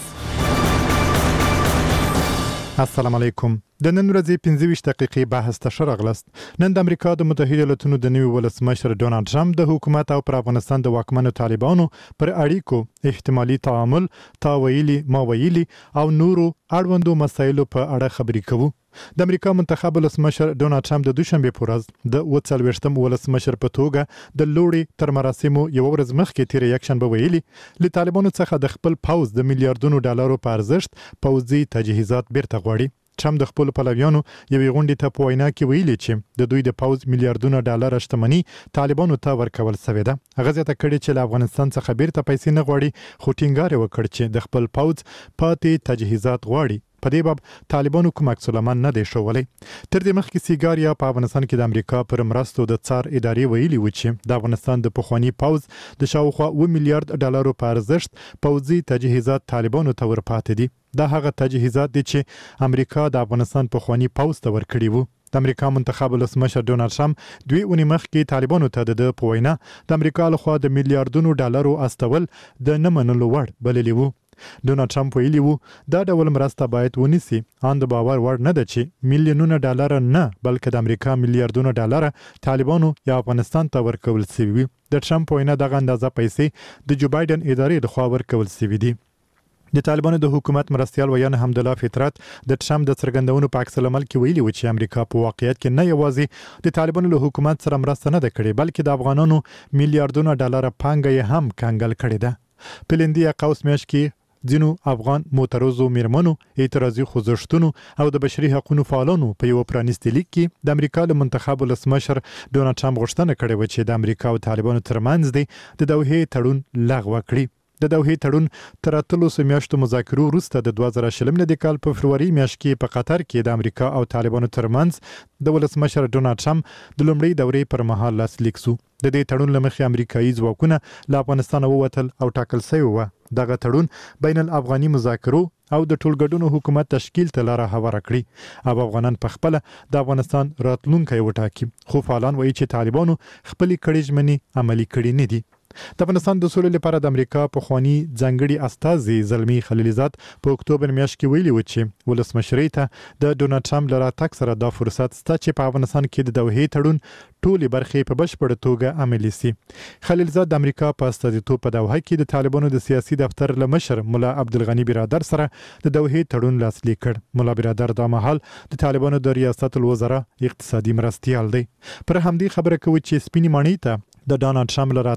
السلام علیکم. د نن ورځې پنځه ویشت دقیقې بحث ته شرغلست. نن د امریکا د متحده ایالاتونو د نوي ولسمشر ډونالد ټرمپ د حکومت او پر افغانستان د واکمنو طالبانو پر اړیکو احتمالي تعامل تا ویلي ما ویلي او نورو اړوندو مسایلو په اړه خبرې کوو. د امریکا منتخب ولسمشر ډونالد ټرمپ د دوشنبه په ورځ د اووه څلوېښتم ولسمشر په توګه د لوړې تر مراسمو یو ورځ مخکې تیر یکشنبه ویلي له طالبانو څخه د خپل پوځ د میلیارډونو ډالرو په ارزښت پوځي تجهیزات بیرته غواړي. ټرمپ د خپل پلویانو یوې غونډې ته په وینا کې ویلي چې د دوی د پوځ میلیارډونو ډالر شتمني طالبانو ته ورکول شوې ده. هغه زیاته کړې چې له افغانستان څخه بیرته پیسې نه غواړي خو ټینګار وکړ چې د خپل پوځ پاتې تجهیزات غواړي. په دې باب طالبانو کوم عکس العمل نه دی ښوولی. تر دې مخکې سیګاریا په افغانستان کې د امریکا پر مرستو د څار ادارې ویلي و چې د افغانستان د پخواني پوځ د شاوخوا اووه میلیارډ ډالرو په ارزښت پوځي تجهیزات طالبانو ته ورپاتې دي. دا هغه تجهیزات دي چې امریکا د افغانستان پخواني پوځ ته ورکړي وو. د امریکا منتخب ولسمشر ډونالد ټرمپ دوی اونۍ مخکې طالبانو ته د په وینا د امریکا لخوا د میلیارډونو ډالرو استول د نه منلو وړ بللی وو. ډونالد ټرمپ ویلي وو دا ډول مرسته باید ونیسي. ان د باور وړ نه ده چې میلیونونه ډالر نه بلکې د امریکا میلیارډونو ډالر طالبانو یا افغانستان ته ورکول شوي وي. د ټرمپ وینا دغه اندازه پیسې د جو بایدن ادارې لخوا ورکول شوي دي. د طالبانو د حکومت مرستیال ویان حمدالله فطرت د ټرمپ د څرګندونو په عکس العمل کې ویلي و چې امریکا په واقعیت کې نه یوازې د طالبانو له حکومت سره مرسته نه ده کړې بلکې د افغانانو میلیارډونو ډالر پانګه یې هم کنګل کړې ده. په لندي قوس میاشت کې ځینو افغان معترضو میرمنو اعتراضي خوځښتونو او د بشري حقوقو فعالانو په یو پرانیستي لیک کې د امریکا له منتخب ولسمشر ډونالد ټرمپ غوښتنه کړې و چې د امریکا او طالبانو ترمنځ د دوحې تړون لغوه کړي. د دوحې تړون تر اتلسو میاشتو مذاکرو وروسته د دوه زره شلم د کال په فروری میاشت کې په قطر کې د امریکا او طالبانو ترمنځ د ولسمشر ډونالد ټرمپ د لومړۍ دورې پر مهال لاسلیک شو. د دې تړون له مخې امریکایي ځواکونه له افغانستان ووتل او ټاکل شوی و. دغه تړون بین الافغاني مذاکرو او د ټولګډون حکومت تشکیل ته لاره هواره کړي او افغانان په خپل د افغانستان راتلونکی وټاکي. خو فعالان وایي چې طالبانو خپلې کړې ژمنې عملي کړي نه دي. د افغانستان د سولې لپاره د امریکا پخوانی ځانګړي استازي زلمی خلیلزاد په اکتوبر میاشت کې ویلي و چې ولسمشرۍ ته د ډونالد ټرمپ له راتګ سره دا فرصت شته چې په افغانستان کې د دوحې تړون ټولې برخې په بشپړه توګه عملي سي. خلیلزاد د امریکا په استازیتوب په دوحه کې د طالبانو د سیاسي دفتر له مشر مولا عبدالغني برادر سره د دوحې تړون لاسلیک کړ. مولا برادر دا مهال د طالبانو د ریاست الوزرا اقتصادي مرستیال دی. پر همدې خبره کوي چې سپینې ماڼۍ ته د ډونالد ټرمپ له راتګ سره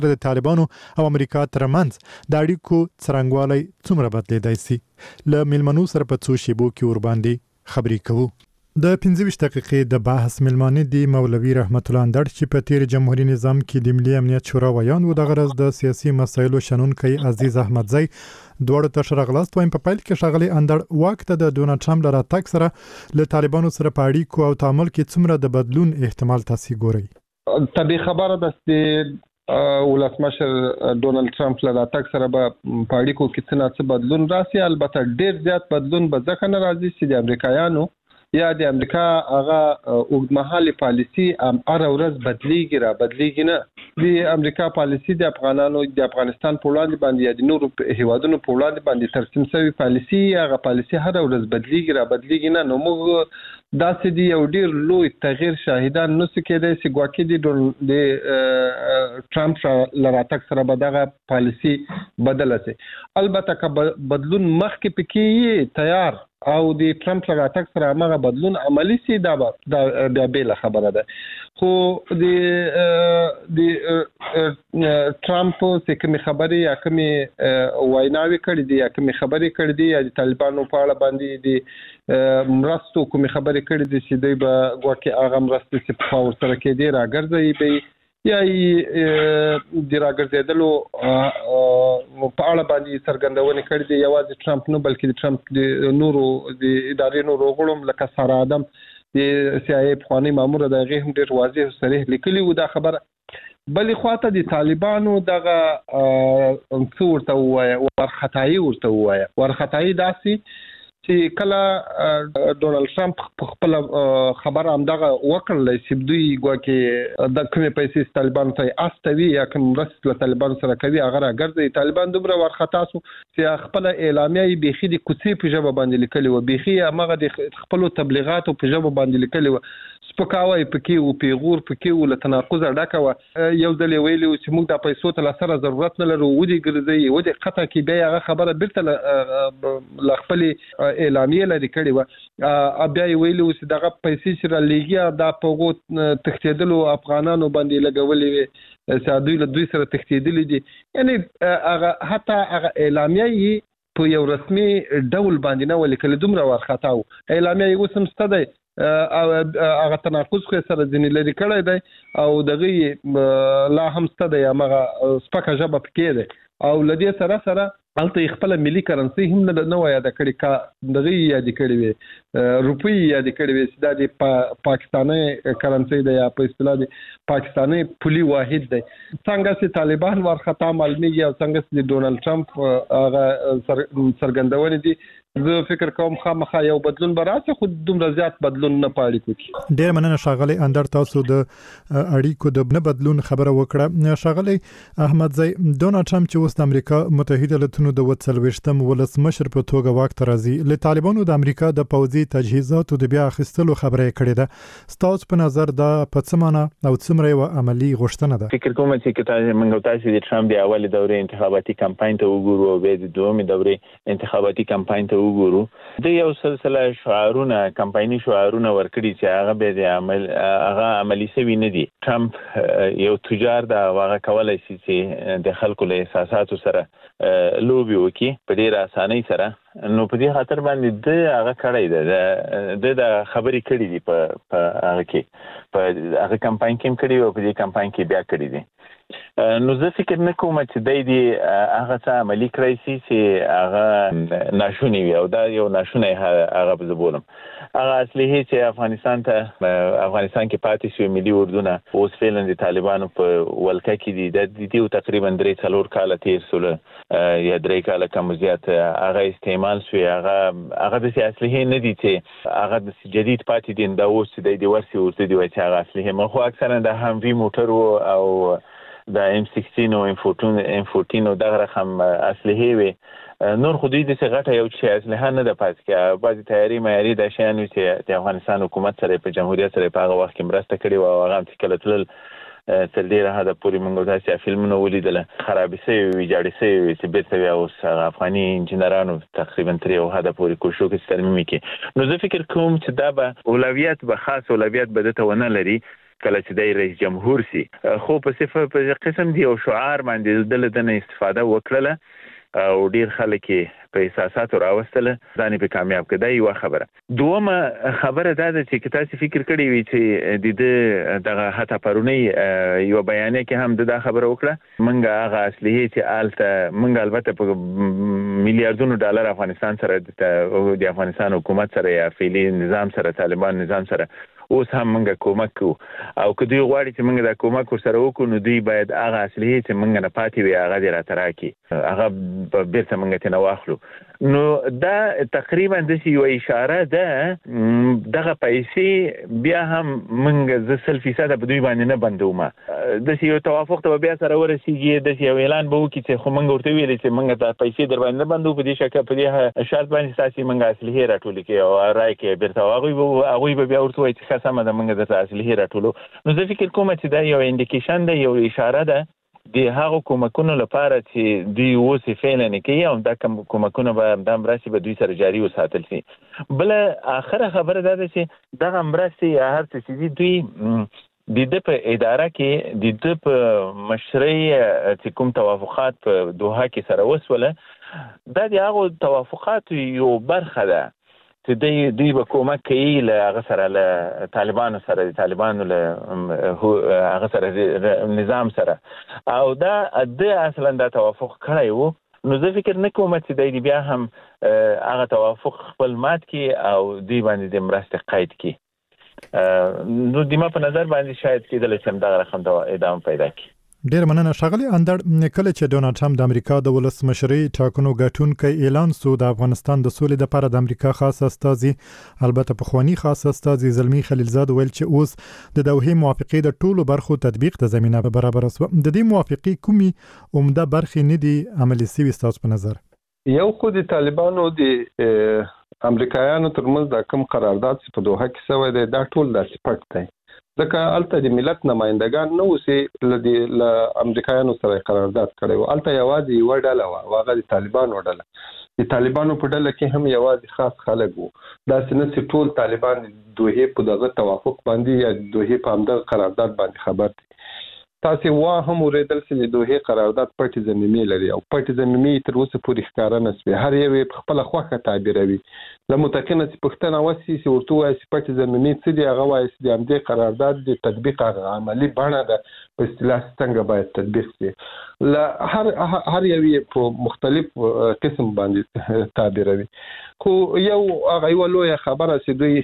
کې د طالبانو او امریکا ترمنځ د اړیکو څرنګوالی څومره بدلیدای شي له میلمنو سره په څو شیبو کې ور باندې خبرې کوو. د پنځه ویشت دقیقې د بحث ملمانه دی مولوي رحمت الله اندړ چې په تیر جمهوریت نظام کې د ملي امنیت شورا ویان و د غرض د سیاسي مسایلو شنونکي عزیز احمدزی دوړو ته شرغلاست وایم. په پیل کې شغلي اندړ وخت د ډونالد ټرمپ لپاره تک سره له طالبانو سره په اړیکو او تعامل کې څومره د بدلون احتمال تاسو ګورئ؟ طبي خبره ده چې ولسمشر ډونالد ټرمپ له تک سره به په اړیکو کې څه بدلون راسي. البته ډیر زیات بدلون به ځکه نه راځي چې د امریکایانو یا د امریکا هغه اوږدمهاله پالیسی هر ورځ بدلیږي را بدلیږي نه. د امریکا پالیسی د افغانانو د افغانستان په وړاندې باندې یا د نورو هیوادونو په وړاندې باندې ترسیم شوی پالیسی هغه پالیسی هر ورځ بدلیږي را بدلیږي نه. نو موږ داسې دی یو ډیر لوی تغییر شاهدان نو څه کېدای چې ګواکې د د ټرمپ لراتک سره به دغه پالیسی بدله شي. البته که بدلون مخکې پکې تیار او د ټرمپ لراتک سره هغه بدلون عملی سي دا بیا بیل خبره ده. خو د د ټرمپ څخه کوم خبري یا کوم ویناوي کړې دي یا کوم خبري کړې دي یا د طالبانو په اړه باندې د مرستو کوم خبري کړې دي چې دوی به ګواکې هغه مرستې چې په اور سره کې دي راګرځي به یا د راګرځیدلو په اړه باندې څرګندونه کړې دي. یوازې ټرمپ نه بلکې د ټرمپ د نورو د ادارې نورو غړو لکه ساره ادم د سی آی ای خواني مامور د غیر هم ډیر واضح صریح لیکلي و دا خبره. بلې خواته د طالبانو دغه څو ورته وایي ورختایي ورته وایي ورختایي داسي چې کله ډونالد ټرمپ خپل خبره هم دغه وکړل چې دوی ګواکې د کومې پیسې طالبان ته استوي یا کوم رسل طالبان سره کوي هغه راګرځي. طالبان دومره ورختاسو چې خپل اعلامیه بيخي د کوڅې په ژبه باندې لیکلي و بيخي هغه د خپل تبلیغاتو په ژبه باندې لیکلي و سپکاوی پکې او پیغور پکې او له تناقض ډکه و. یو ځل ویلي چې موږ د پیسو ته سره ضرورت نه لرو ودی ګرځي ودی قطع کې بیا هغه خبره بیرته ل خپل اعلامیه لري کړي و. بیا ویلي چې دغه پیسې چې را لېږي دا په غو تختیدلو افغانانو باندې لګولې سادوی له دوی سره تختیدلې دي. یعنی هغه حتی هغه اعلامیه په یو رسمي ډول باندې نه ولیکل دومره ورخطاو. اعلامیه یو سم ستدي او هغه تناقض خو سره ځنې لري کړی دی او دغه لا هم ستدي هغه سپکه ژبه پکې ده او لدی سره سره البته خپل ملي کرنسي هم نه نو یاد کړی کا دغه یاد کړی وي روپی یاد کړی وي چې د پاکستاني کرنسي د یا په اصطلاح د پاکستاني پولي واحد دی. څنګه چې طالبان ورخطا معلومیږي او څنګه چې ډونالد ټرمپ هغه سرګندونه دي زه فکر کوم خامخا یو بدلون براسه خو دومره زیات بدلون نه پاړي کوي. ډیر مننه شاغلي اندر تاسو د اړیکو د نه بدلون خبره وکړه. شاغلي احمدزی ډونالد ټرمپ چې اوس د امریکا متحده ایالاتونو د وڅلويشتم ولسمشر په توګه واک ته راځي له طالبانو د امریکا د پوځي تجهیزاتو د بیا اخیستلو خبره کړې ده. ستاسو په نظر دا په څه معنی او څومره یو عملی غوښتنه ده؟ فکر کوم چې کله موږ تاسو د ټرمپ د اول دورې انتخاباتي کمپاین ته وګورو او به د دومره دورې انتخاباتي کمپاین ته وګورو د یو سلسله شعارونه کمپایني شعارونه ورکړي چې هغه به د عمل هغه عملی سوي نه دي. ټرمپ یو تجار دا واغه کولای شي چې د خلکو له احساساتو سره لوبي وکي په ډیر اسانۍ سره. نو په دې خاطر باندې د هغه کړی ده د خبرې کړې دي په هغه کې په هغه کمپاین کې کړی او په دې کمپاین کې بیا کړی دي. نو زه فکر نه کوم چې دای دی هغه څه عملی کړی شي چې هغه ناشونی وي او دا یو ناشونی هغه به بولم. هغه اصلي چې افغانستان ته افغانستان کې پاتې شوی ملي اردونه اوس فعلا د طالبانو په ولکه کې دي د دې تقریبا درې څلور کال تیر سول یا درې کال کم زیات هغه استعمال شوی هغه هغه د اصلي نه دي چې هغه د جدید پاتې دي دا اوس د دې ورسي ورته دی چې هغه اصلي مخ اکثرا د هم وی موټر او د ام سیکسټین او ام فورټین او دغه رقم اصلي وي. نور خو دې د غټه یو چې اصله نه د پاتې کې بعضی تیاری معیاري د شیانو چې د افغانستان حکومت سره په جمهوریت سره په هغه وخت کې مرسته کړې او هغه چې کله تل تر ډیره حد پورې موږ داسې فلمونه ولیدل خرابې سوي ویجاړې سوي چې بیرته بیا اوس افغاني انجینرانو تقریبا تر یو حد پورې کوشش کوي ترمیم کې. نو زه فکر کوم چې دا به اولویت به خاص اولویت به د ته ونه لري کله چې د رئیس جمهور سي خو په صفه په قسم دی او شعار باندې د لدنه استفاده وکړه او ډیر خلک په احساساتو راوستله ځان په کامیاب کړي یو خبره. دومه خبره دا ده چې تاسو فکر کړی وي چې د دغه هټه پرونی یو بیانیه کې هم دا خبره وکړه منګه هغه اصلي چې آلته منګه البته په میلیارډونو ډالر افغانستان سره د افغانستان حکومت سره یا فعلی نظام سره طالبان نظام سره اوس هم موږ کومک کوو او که دوی غواړي چې موږ د کومک سره وکړو نو دوی باید هغه اصلي چې موږ نه پاتې وي هغه دې راته راکړي هغه بیرته موږ ته نه واخلو. نو دا تقریبا د یو اشاره ده دغه پیسې بیا هم موږ ز سل فیصد په دوی باندې نه بندوم د یو توافق ته بیا سره ورسیږي د یو اعلان به وکړي چې خو موږ ورته ویل چې موږ د پیسې در باندې بندو په دې شکه په دې شرط باندې تاسو موږ اصلي راټول کې او راي کې بیرته هغه هغه بیا ورته وایي چې سم ده موږ د اصلي راټولو. نو زه فکر کوم چې دا یو انډیکیشن ده یو اشاره ده د هغه کومکونو لپاره چې دوی اوس فعلا نه کوي او دا کومکونه به د مرستې به دوی سره جاري وساتل شي. بل اخره خبره ده چې دغه مرستې هر څه چې دوی د د په اداره کې د د په مشرۍ چې کوم توافقات په دوحه کې سره وسوله دا د هغه توافقات یو برخه ده چې دوی دوی به کومک کوي له هغه سره له طالبانو سره د طالبانو له هغه سره نظام سره او دا د اصلا دا توافق کړی وو. نو زه فکر نه کوم چې دوی بیا هم هغه توافق خپل مات کړي او دوی باندې د مرستې قید کړي. نو د ما په نظر باندې شاید کېدلی چې همدغه رقم ادامه پیدا کړي. ډیر مننه ښاغلی اندړ. کله چې ډونالډ ټرمپ د امریکا د ولسمشرۍ ټاکنو ګټونکی اعلان سو د افغانستان د سولې لپاره د امریکا خاص استازي البته پخوانی خاص استازي زلمی خلیلزاد ویل چې اوس د دوحې موافقې د ټولو برخو تطبیق ته زمينه برابر شوه. د دې موافقې کومي عمده برخې نه دي عملي شوي ستاسو په نظر؟ یو خو د طالبانو د امریکایانو ترمنځ د کوم قرارداد په دوحه کې شوی دی دا ټول د سپټ دی ځکه الته د ملت نمائندگان نو سي ل امریکایانو سره قرارداد کړی و. الته یوازې یو ډله و هغه د طالبانو ډله د طالبانو په ډله کې هم یوازې خاص خلک وو. دا څنګه ټول طالبان دوه په دغه توافق باندې یا دوه په همدغه قرارداد باندې خبر دي. تاسو وا هم ورېدل چې د دوه قرارداد پټ زمینی لري او پټ زمینی تر اوسه پورې ښکارا نه سوي. هر یو په خپل خوخه تعبیروي. له متقینه چې پښتنه وسی چې ورته وایي چې پټ زمینی څه دی هغه وایي چې د همدې قرارداد د تطبیق عملی بڼه ده په اصطلاح څنګه باید تطبیق شي. له هر هر یو په مختلف قسم باندې تعبیروي. خو یو هغه یو لوی خبره چې دوی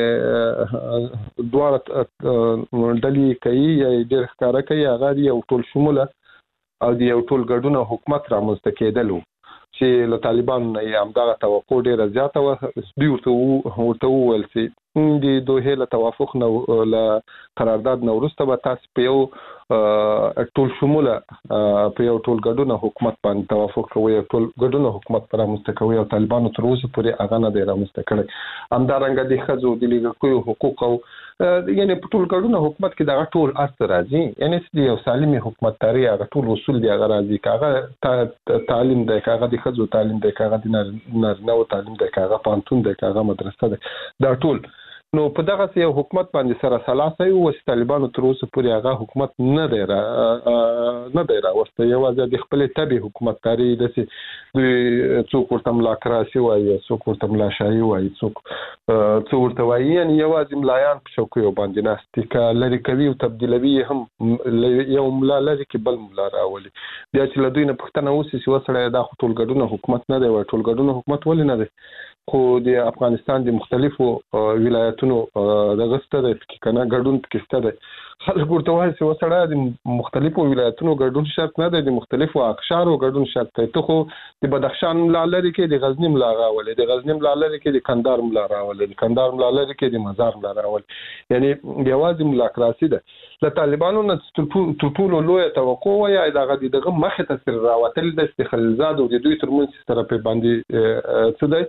دوه ډلې کوي یا ډېر ښکارا کوي هغه یو ټول شموله او د یو ټول ګډون حکومت رامنځته کېدل چې له طالبان نه همدغه توقع ډیره زیاته وه. دوی ورته ورته وویل چې د دوه له توافق نه له قرارداد نه وروسته به تاسو په یو ټول شموله په یو ټول ګډون حکومت باندې توافق کوي او ټول ګډون حکومت پر رامنځته کوي او طالبانو تر اوسه پورې هغه نه دی رامنځته کړی. همدارنګه د ښځو د لیږدیو حقوق او یعنی په ټول ګډون حکومت کې دغه ټول اثر راځي. یعنی چې یو سالمي حکومتداري هغه ټول اصول دی هغه راځي کاغه تعلیم دی کاغه د ښځو تعلیم دی کاغه د نارینه‌و تعلیم دی کاغه پانتون دی کاغه مدرسه دی دا ټول. نو په دغه یو حکومت باندې سره سلاسه یو چې طالبانو تر اوسه پورې هغه حکومت نه دی را نه دی راوسته. یوازې د خپل تبع حکومتداري د څوک ورته ملاکراسي وایي څوک ورته ملاشایي وایي څوک څو ورته وایي یعنی یوازې ملایان په چوکیو باندې ناستي که لري کوي او تبدیلوي هم یو ملا لري کې بل ملا راولي. بیا چې له دوی نه پوښتنه وشي چې وسړی دا خو ټول ګډون حکومت نه دی وایي ټول ګډون حکومت ولې نه دی خو د افغانستان د مختلفو ولایتونو دغه ستره کنه ګډون پکې دی. خلک ورته وایي چې وسړی د مختلفو ولایتونو ګډون شرط نه دی د مختلفو اقشارو ګډون شرط دی. ته خو د بدخشان ملا لري کې د غزنی ملا راولي د غزنی ملا لري کې د کندهار ملا راولي د کندهار ملا لري کې د مزار ملا راولي. یعنی یوازې ملاکراسي ده. له طالبانو نه تر ټولو لویه توقع وایي دغه دغه مخې ته سره راوتل د خلیلزاد او د دوی ترمنځ سره په باندې څه دی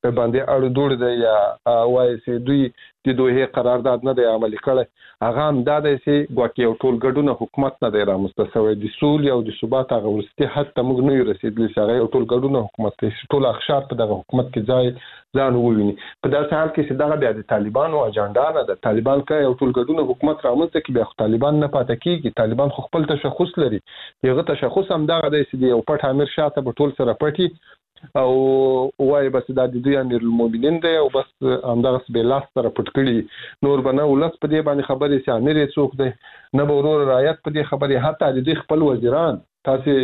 باندې اړو دوړ دی یا وایي چې دوی د دوه قرارداد نه دی عملي کړی هغه هم دا دی چې ګواکې یو ټول ګډونه حکومت نه دی رامنځته شوی د سولې او د ثبات هغه وروستي حد ته موږ نه یو رسېدلی چې هغه یو ټول ګډونه حکومت دی ټول اقشار په دغه حکومت کې ځای ځان وویني په داسې حال کې چې دغه بیا د طالبانو اجنډا نه ده طالبان که یو ټول ګډونه حکومت رامنځته کړي بیا خو طالبان نه پاتې کېږي طالبان خو خپل تشخص لري هغه تشخص هم دغه دی چې د یو پټ امیر شاته به ټول سره پټي او وای بس دا د دوی امیر المؤمنین دی او بس همدغه به لاس سره پټ کړي نور بنه ولس په دې باندې خبرې چې امیر یې څوک دی نه به ورور رعایت په دې خبرې حتی د دوی خپل وزیران تاسو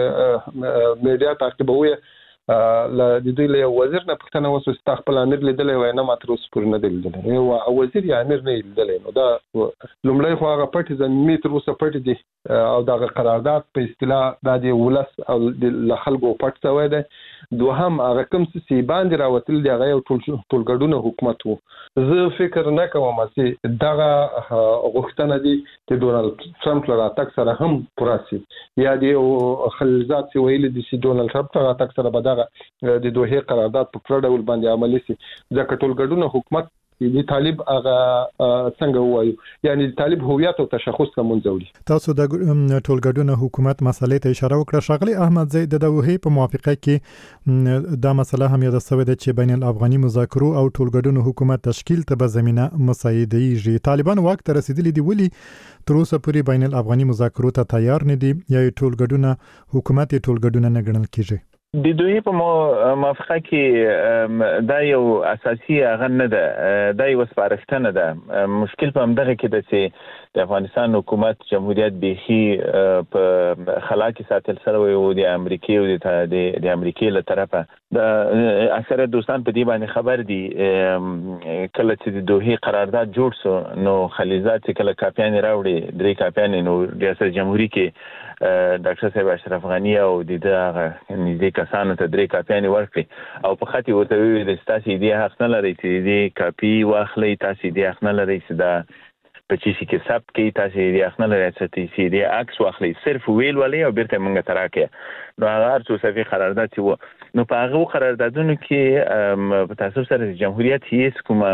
میډیا تعقیبوي ل د دوی له وزیر نه پښتنه وسو چې خپل امیر لیدلې وای نه ماتروس پر نه لیدلې یو وزیر یا امیر نه لیدلې نو دا لومړی خو هغه پټ زمینی تر اوسه پټ دي او دا قرارداد په اصطلاح د ولس او د خلکو پټ شوی دی دوهم هغه کوم چې باندې راوتل دی هغه یو ټول ټول ګډونه حکومت وو زه فکر نه کوم چې دغه غوښتنه دي چې ډونالد ټرمپ له راتګ سره هم پوره شي یا د خلزات چې ویل دي چې ډونالد ټرمپ له راتګ سره به دغه د دوه قرارداد په پوره ډول باندې عملي شي ځکه ټول ګډونه حکومت د طالب هغه څنګه وایو یعنی د طالب هویت او تشخص کومځولي تاسو د ټولګډونه حکومت مسلې ته اشاره وکړه شغلی احمد زید د دوه په موافقه کې دا مسله هم یاد شوې ده چې بین الافغاني مذاکرو او ټولګډونه حکومت تشکیل ته به زمينه مساعدېږي طالبان وخت رسیدلی دی ولی تر اوسه پورې بین الافغاني مذاکرو ته تیار نه دي یا ټولګډونه حکومت ټولګډونه نه ګڼل کیږي د دوی په موافقه کې دا یو اساسي هغه نه ده دا یو سپارښتنه ده مشکل په همدغه کې ده چې د افغانستان حکومت جمهوریت بيخي په خلا کې ساتل سره و د امریکای او د امریکای له طرفه د اکثره دوستان په دې باندې خبر دي کله چې د دوه قرارداد جوړ سو نو خلیزات کله کاپیان راوړي درې کاپیان نو ریاست جمهوریت کې ډاکټر صاحب اشرف غنی او د دغه نږدې کسانو ته درې کاپیان ورکړي او په خاطر وته وی د ستاسو دی حق نه لري چې دې کاپی واخلي تاسو دی حق نه لري چې دا په چې کې سب کې تاسو دی حق نه لري چې دی عکس واخلي صرف ویل ولې او بیرته موږ تراکه نو هغه څه صفي قرارداد چې نو په هغه قراردادونو کې په تاسو سره جمهوریت هیڅ کوم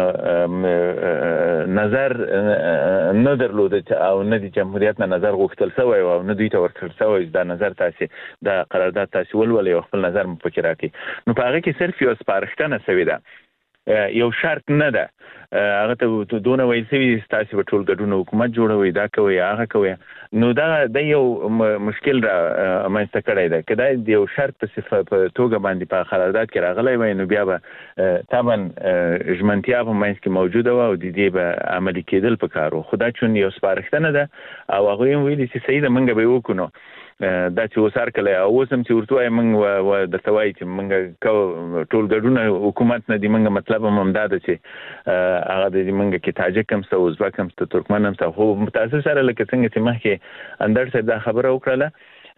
نظر نه درلود او نه د جمهوریت نه نظر غوښتل شوی او نه دوی ته ورکړل شوی دا نظر تاسو د قرارداد تاسو ولولې او خپل نظر مو پکې راکړي نو په هغه کې صرف یو سپارښتنه شوی ده یو شرط نه ده هغه ته دونه ویل شوی تاسو په ټول ګډون حکومت جوړوي دا کوي هغه کوي نو دا د یو مشکل را مېسته کړی ده کله د یو شرط په صفه په توګه باندې په قرارداد کې راغلی وای نو بیا به طبعا ژمنتیا په منځ کې موجوده و او د دې به عملي کېدل پکارو خدای چون یو سپارښتنه ده او هغه ویلي چې سید منګه به وکړو دا چې وسار کله او سم چې ورته موږ و د توای چې موږ ټول ګډونه حکومت نه دی موږ مطلب هم دا ده چې هغه د موږ کې تاجک هم څه ازبک هم څه ترکمن هم څه خو متاسف سره لکه څنګه چې مخکې اندر صاحب دا خبره وکړه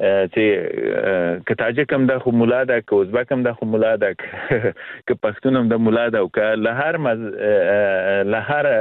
چې که تاجک هم د خو مولا ده که ازبک هم د خو مولا ده که پښتون هم د مولا ده او که له هر مز له هر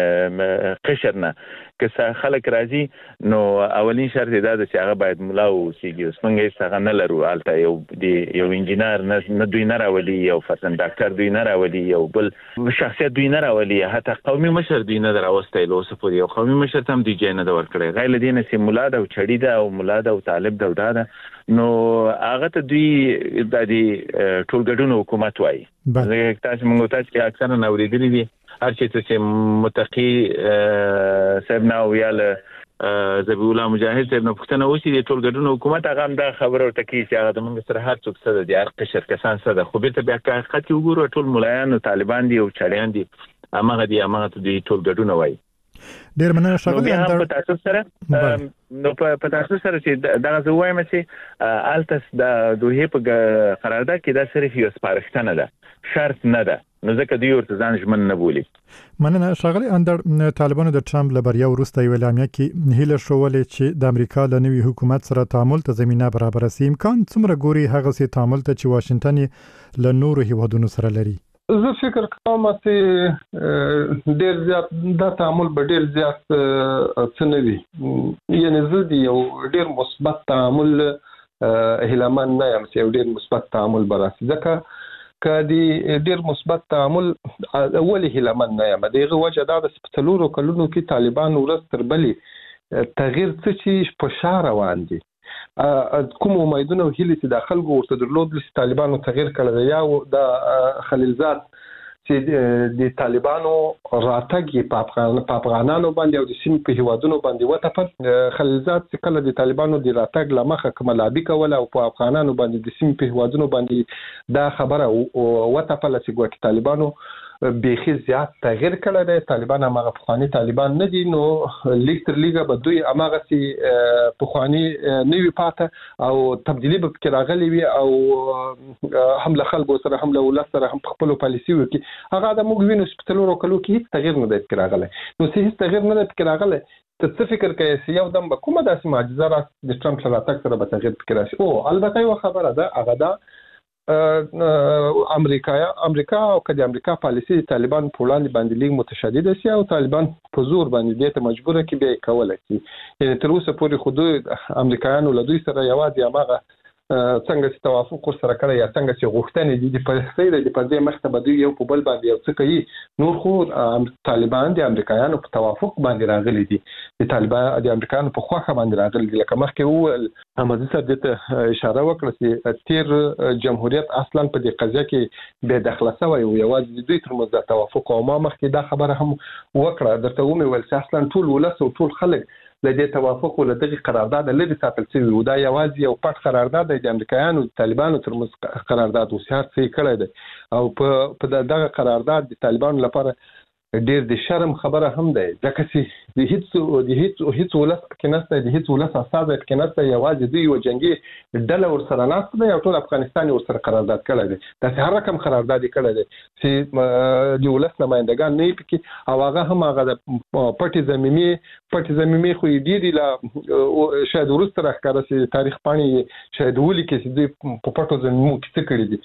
قشر نه که خلک راځي نو اولین شرط دا ده چې هغه باید مولا اوسېږي اوس موږ هېڅ هغه نه لرو هلته یو د یو انجینر نه دوی نه راولي یو فرزند ډاکټر دوی نه راولي یو بل شخصیت دوی نه راولي حتی قومي مشر دوی نه ده راوستی له اوسه پورې یو قومي مشر ته هم دوی جای نه ده ورکړی غیر له دې نه چې مولا ده او چړي ده او مولا ده او طالب ده او دا ده نو هغه ته دوی د ټول ګډون حکومت وایي تاسو موږ تاسو کې اکثره نه اورېدلي دي هر چې چې متقي صاحب نه ویاله زبی الله مجاهد صاحب نه پښتنه وسی د ټول ګډون حکومت هغه هم دا خبره ورته کوي چې هغه د موږ سره هر څوک سره دي هر قشر کسان سره خو بیرته بیا که حقیقت وګورو ټول ملایان او طالبان دي او چړیان دي هغه دي هغه ته د ټول ګډون وایي ډیر مننه شغله اندر په تاسو سره نو په تاسو سره چې دا زه وایم چې التس د دوه په قرارداد کې دا صرف یو سپارښتنه ده شرط نه ده نو ځکه دوی ورته ځان ژمن نه بولي مننه شغله اندر طالبانو د ټرمپ له بریا وروسته یو اعلامیه کې هیله شولې چې د امریکا له نوي حکومت سره تعامل ته زمينه برابر سي امکان څومره ګوري هغه سي تعامل ته چې واشنگټن له نورو هیوادونو سره لري زه فکر کوم چې ډېر زیات دا تعامل به ډېر زیات څه نه وي یعنی زه د یو ډېر مثبت تعامل هیلهمن نه یم چې یو ډېر مثبت تعامل به راشي ځکه کدي ډیر مثبت تعامل اولي هلمن نه یم دغه وجه دا د سپتلورو کلونو کې طالبان ورس تر بلې تغییر څه چې په شار روان دي کوم امیدونه هلي چې د خلکو ورته درلود چې طالبانو تغییر کړی یا د خلیلزاد چې د طالبانو راتګ په افغان په افغانانو باندې او د سیمې په هیوادونو باندې وټپل خلیلزاد چې کله د طالبانو د راتګ لمخه کوم لابي کوله او په افغانانو باندې د سیمې په هیوادونو باندې دا خبره وټپل چې ګویا طالبانو بيخي زیات تغییر کړی دی طالبان هغه پخوانی طالبان نه دي نو لیک تر لیګه به دوی هغه سي پخوانی نوی پاته او تبدیلی به فکر راغلی وي او حمله خلکو سره حمله ولس سره هم خپل پالیسي وکي هغه د موږ وینو سپتلورو کلو کې هیڅ تغییر نه دی فکر راغلی نو هیڅ تغییر نه دی فکر راغلی ته څه فکر کوي چې یو دم به کومه داسې معجزه را د ټرمپ سره تک سره به تغییر فکر راشي او البته یو خبره ده هغه ده امریکا امریکا او کله امریکا پالیسي طالبان په وړاندې باندې لیگ متشدد شي او طالبان په زور باندې ته مجبور کی به کولای شي یعنی تر اوسه پورې خود امریکایانو له دوی سره یوازې هغه څنګه چې توافق سره کړی یا څنګه چې غوښتنې دي د پرسته د پدې مخته بده یو په بل باندې یو څه کوي نور خو طالبان د امریکایانو په توافق باندې راغلي دي د طالبان د امریکایانو په خوخه باندې راغلي دي لکه مخکې وویل احمدي صاحب ته اشاره وکړه چې تیر جمهوریت اصلا په دې قضیه کې بې دخله شوی او یوازې د دوی ترمنځ د توافق او ما مخکې دا خبره هم وکړه درته ومه ول چې اصلا ټول ولس او ټول خلک لدې توافق ول دغه قرارداد لري ساتل شوی و دا یوازې یو پټ قرارداد د امریکایانو طالبانو ترمنځ قرارداد وسیات سي کړی دی او په دغه قرارداد د طالبانو لپاره ډیر د شرم خبره هم ده ځکه چې د هیڅ د هیڅ هیڅ ولس کې نشته د هیڅ ولس اساس کې نشته یوازې دوی یو جنگي ډله ورسره نشته دی او ټول افغانستان ورسره قرارداد کړی دی د هر رقم قرارداد کړی دی چې د ولس نمائندگان نه پکې او هغه هم هغه د پټي زمینی پټي زمینی خو دې دی شاید ورسره راځي چې تاریخ پانی شاید ولي کې د په پټو زمینو کې څه کړی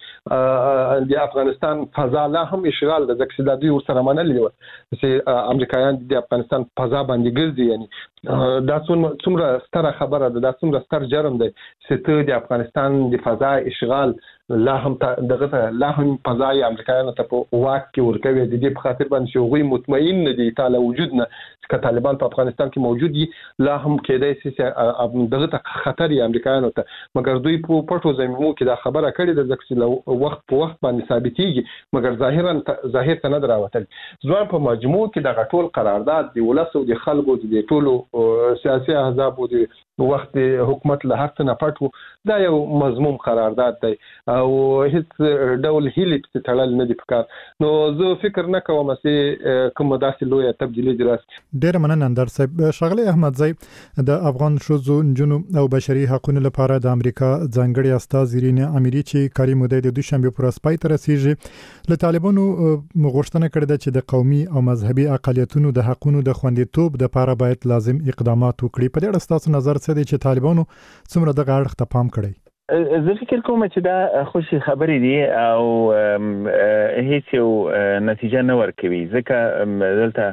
دي د افغانستان فضا لا هم اشغال د ځکه د دوی ورسره منلي چې امریکایان د افغانستان فضا باندې ګرځي یعنی دا څومره ستره خبره ده دا څومره ستر جرم دی چې ته د افغانستان د فضا اشغال لا هم دغه لا هم فضای امریکایانو ته په واک کې ورکوي د دې په خاطر باندې چې هغوی مطمئن نه دي تعالی وجود نه چې طالبان په افغانستان کې موجود دي لا هم کېدای شي چې دغه ته خطر یې امریکایانو ته مګر دوی په پټو زمینو کې دا خبره کړې ده چې وخت په وخت باندې ثابتېږي مګر ظاهرا ظاهر ته نه دراوتل ځوان په مجموع کې دغه ټول قرارداد دی ولاسو د خلکو د ټولو سیاسي احزاب او د وخت حکومت له هر څه نه پټو دا یو مضمون قرارداد دی او هیڅ ډول هیلې په تړل نه دی پکار نو زه فکر نه کوم چې کوم داسې لوی تبدیلی دراس ډیر مننه اندر صاحب شغله احمد زئی د افغان شوزو جنو او بشري حقوقو لپاره د امریکا ځانګړي استاد زیرینه اميري چې کاری مودې د دوشنبه پر اسپای تر رسیږي له طالبانو مغوښتنه کړې ده چې د قومي او مذهبي اقالیتونو د حقوقو د خوندیتوب د لپاره باید لازم اقدامات وکړي په دې اړه تاسو نظر څه دی چې طالبانو څومره د غاړه ته پام کړی زه فکر کوم چې دا خوشي خبرې دي او هیڅ یو نتیجه نه ورکوي ځکه دلته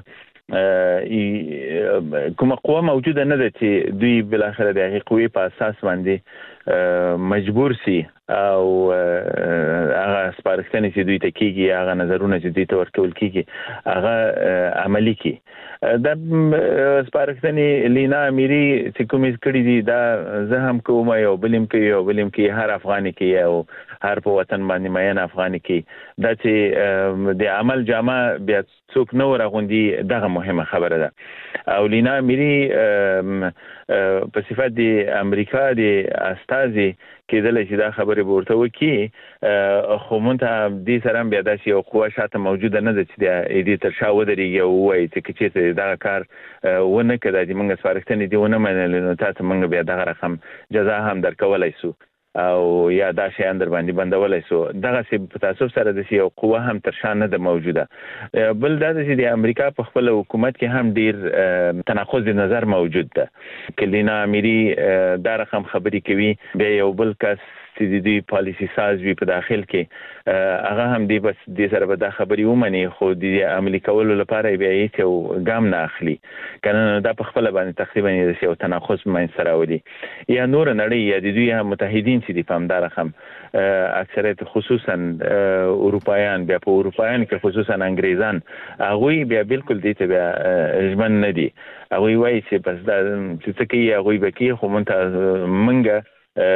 کومه قوه موجوده نه ده چې دوی بل اخر د هغې قوې په اساس باندې مجبور سي او هغه سپارښتنې چې دوی ته کېږي هغه نظرونه چې دوی ته ورکول کېږي هغه عملي کړي دا سپارښتنې لینا اميري چې کومې کړې دي دا زه هم کوم یو بلیم کوي یو بلیم کوي هر افغاني کوي او هر په وطن باندې مین افغاني کوي دا چې د عمل جامه بیا څوک نه ورغوندي دغه مهمه خبره ده او لینا اميري په صفت د امریکا د استازي کېدل چې دا خبره ورته وکي خو مونته دې سره بیا داسې یو قوه شاته موجوده نه ده چې د دې تر شا ودرېږي او وایي چې چې دا کار ونه کړه د موږ سپارښتنې دی ونه منل نو تاسو موږ بیا دغه رقم جزا هم درکولای شو او یا دا شی اندر باندې بندولای شو دغه سی په تاسو سره د یو قوه هم تر شا نه ده موجوده بل دا چې د امریکا په خپل حکومت کې هم ډیر تناقض د نظر موجود ده کلینا اميري دا رقم خبري کوي به یو بل کس چې د دوی پالیسی ساز وي په داخل کې هغه هم دی بس د سره به دا خبري ومني خو د عملی کولو لپاره بیا هیڅ یو ګام نه اخلي کنه دا په خپل باندې تقریبا یو تناقض مین سره ودی یا نور نړۍ یا د دوی متحدین چې د پامدار هم اکثریت خصوصا اروپایان بیا په اروپایان کې خصوصا انګریزان هغه بیا بالکل دې ته بیا ژمن نه دي هغه وایي چې بس دا چې څه کوي هغه به کوي خو مونږ منګه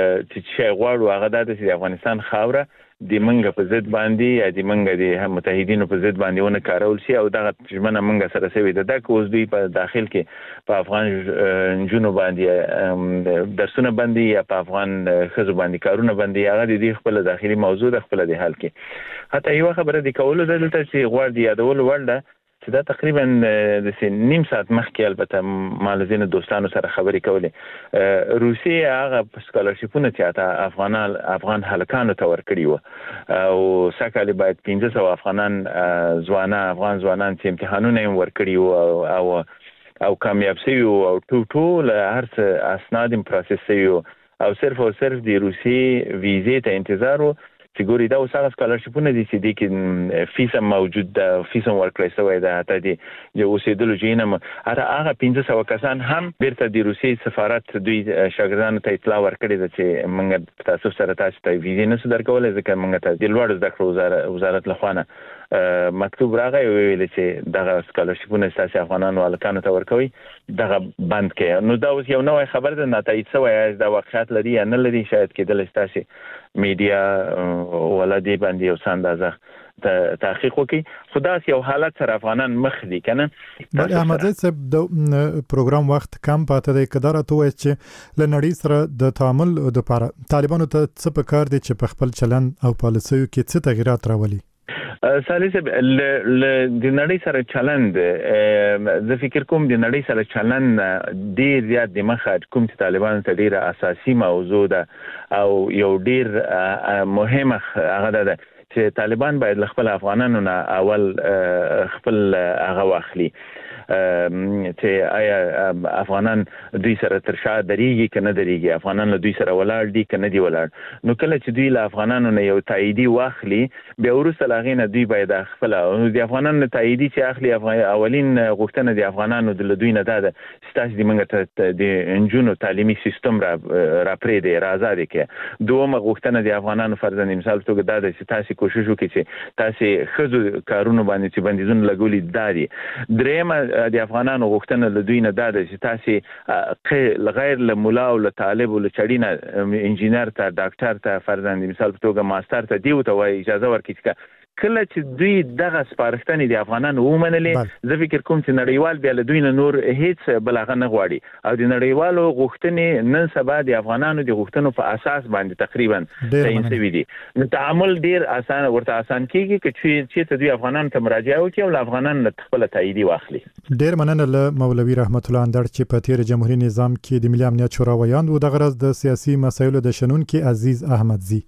چې شي غواړو هغه د افغانستان خاوره د منګه په ضد باندې یا د منګه د متحدینو په ضد باندې ونه کارول شي او دغه ژمنه منګه سره سوي ده د کوز دوی په داخل کې په افغان جنوب باندې درسونه باندې یا په افغان خزو باندې کارونه باندې هغه د دې خپل داخلي موضوع د خپل د حل کې حتی یو خبره د کولو دلته چې غواړي د یادول ورده چې دا تقریبا د نیم ساعت مخکې البته مالزین دوستانو سره خبرې کولې روسیه هغه سکالرشیپونه چې افغانان افغان هلکانو ته ورکړي وو او سکهالی باید پنځه سوه افغانان ځوانان افغان ځوانان چې امتحانونه یې ورکړي وو او او کامیاب شوي وو او ټول هر څه اسناد یې پروسس شوي وو او صرف او صرف د روسیې ویزې ته انتظار وو چې ګوري دا اوس هغه سکالرشیپونه دي چې د کې فیس موجود ده فیس ورکړی شوی ده حتی د اوسېدلو جینم هغه هغه پنځه سوه کسان هم بیرته د روسیې سفارت دوی شاګردانو ته اطلاع ورکړې ده چې موږ تاسو سره تاسو ته ویزې نشو درکولی ځکه موږ ته د لوړو زده کړو وزارت لخوا نه مکتوب راغی ویل چې دغه سکالرشیپونه ستاسو افغانانو هلکانو ته ورکوي دغه بند کړي نو دا اوس یو نوې خبر ده ناتایید شوی دا واقعیت لري یا نه لري شاید کېدلی ستاسو میډیا ولادي باندې یو اندازه تحقیق وکي خدا یو حالت سره افغانان مخ دي کنه بل احمد صاحب د پروګرام وخت کم پاتې دی کدار ته وایي چې لنړی سره د تعامل د لپاره طالبانو ته څه پکار دي چې په خپل چلن او پالیسیو کې څه تغیرات راولي سالي صاحب د نړۍ سره چلند زه فکر کوم د نړۍ سره چلند ډیر زیات د مخه کوم چې طالبان ته ډیره اساسي موضوع ده او یو ډیر مهمه هغه ده چې طالبان باید خپل افغانانو نه اول خپل هغه واخلي چې آیا افغانان دوی سره تر شا درېږي که نه درېږي افغانان له دوی سره ولاړ دي که نه دي ولاړ نو کله چې دوی له افغانانو نه یو تاییدي واخلي بیا وروسته له هغې نه دوی باید خپله د افغانانو نه تاییدي چې اخلي اولین غوښتنه د افغانانو د له دوی نه دا ده چې تاسو د موږ ته د نجونو تعلیمي سیستم را راپرېږدئ را ازادې کړئ دومه غوښتنه د افغانانو فرضاً مثال په توګه دا ده چې تاسې کوشش وکړئ چې تاسې ښځو کارونو باندې چې بندیزونه لګولي دا دي درېیمه د افغانانو غوښتنه له دوی نه دا ده چې تاسې غیر له ملا او له طالب او له چړي نه انجینر ته ډاکټر ته فرضاً مثال په توګه ماستر ته دیو ته وایي اجازه ورکړي چې کله چې دوی دغه سپارښتنې د افغانانو ومنلې زه فکر کوم چې نړیوال بیا له دوی نه نور هیڅ بل هغه نه غواړي او د نړیوالو غوښتنې نن سبا د افغانانو د غوښتنو په اساس باندې تقریبا تعین شوي دي نو تعامل ډیر اسان ورته اسان کیږي چې چې دوی افغانانو ته مراجعه وکړي او افغانان له خپل تاییدي واخلي ډیر مننه له مولوي رحمت الله اندړ چې په تیر جمهوریت نظام کې د ملي امنیت شورا ویاند او د غرض د سیاسي مسایلو د شنن کې عزیز احمدزي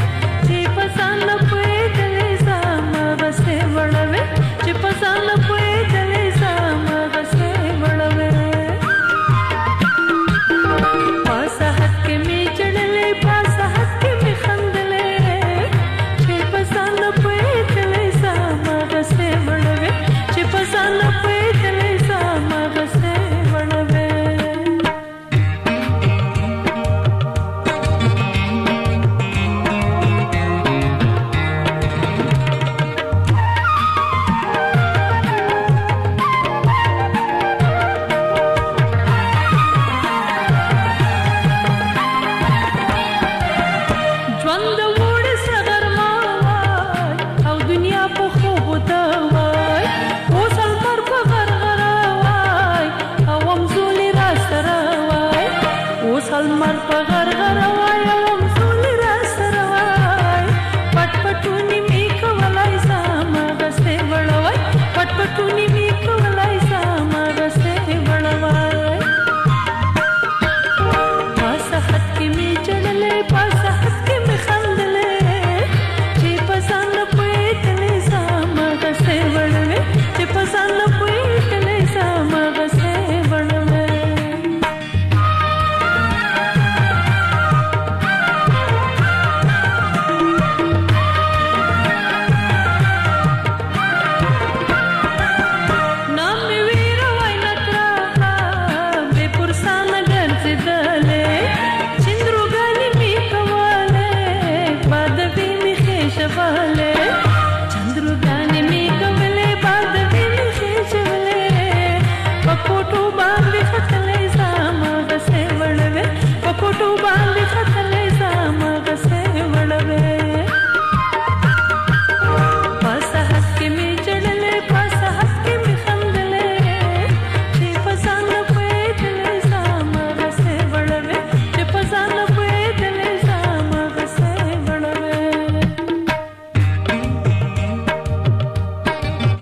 چې پسان نه پوي د زما بسه وړوي چې پسان نه پوي کنیم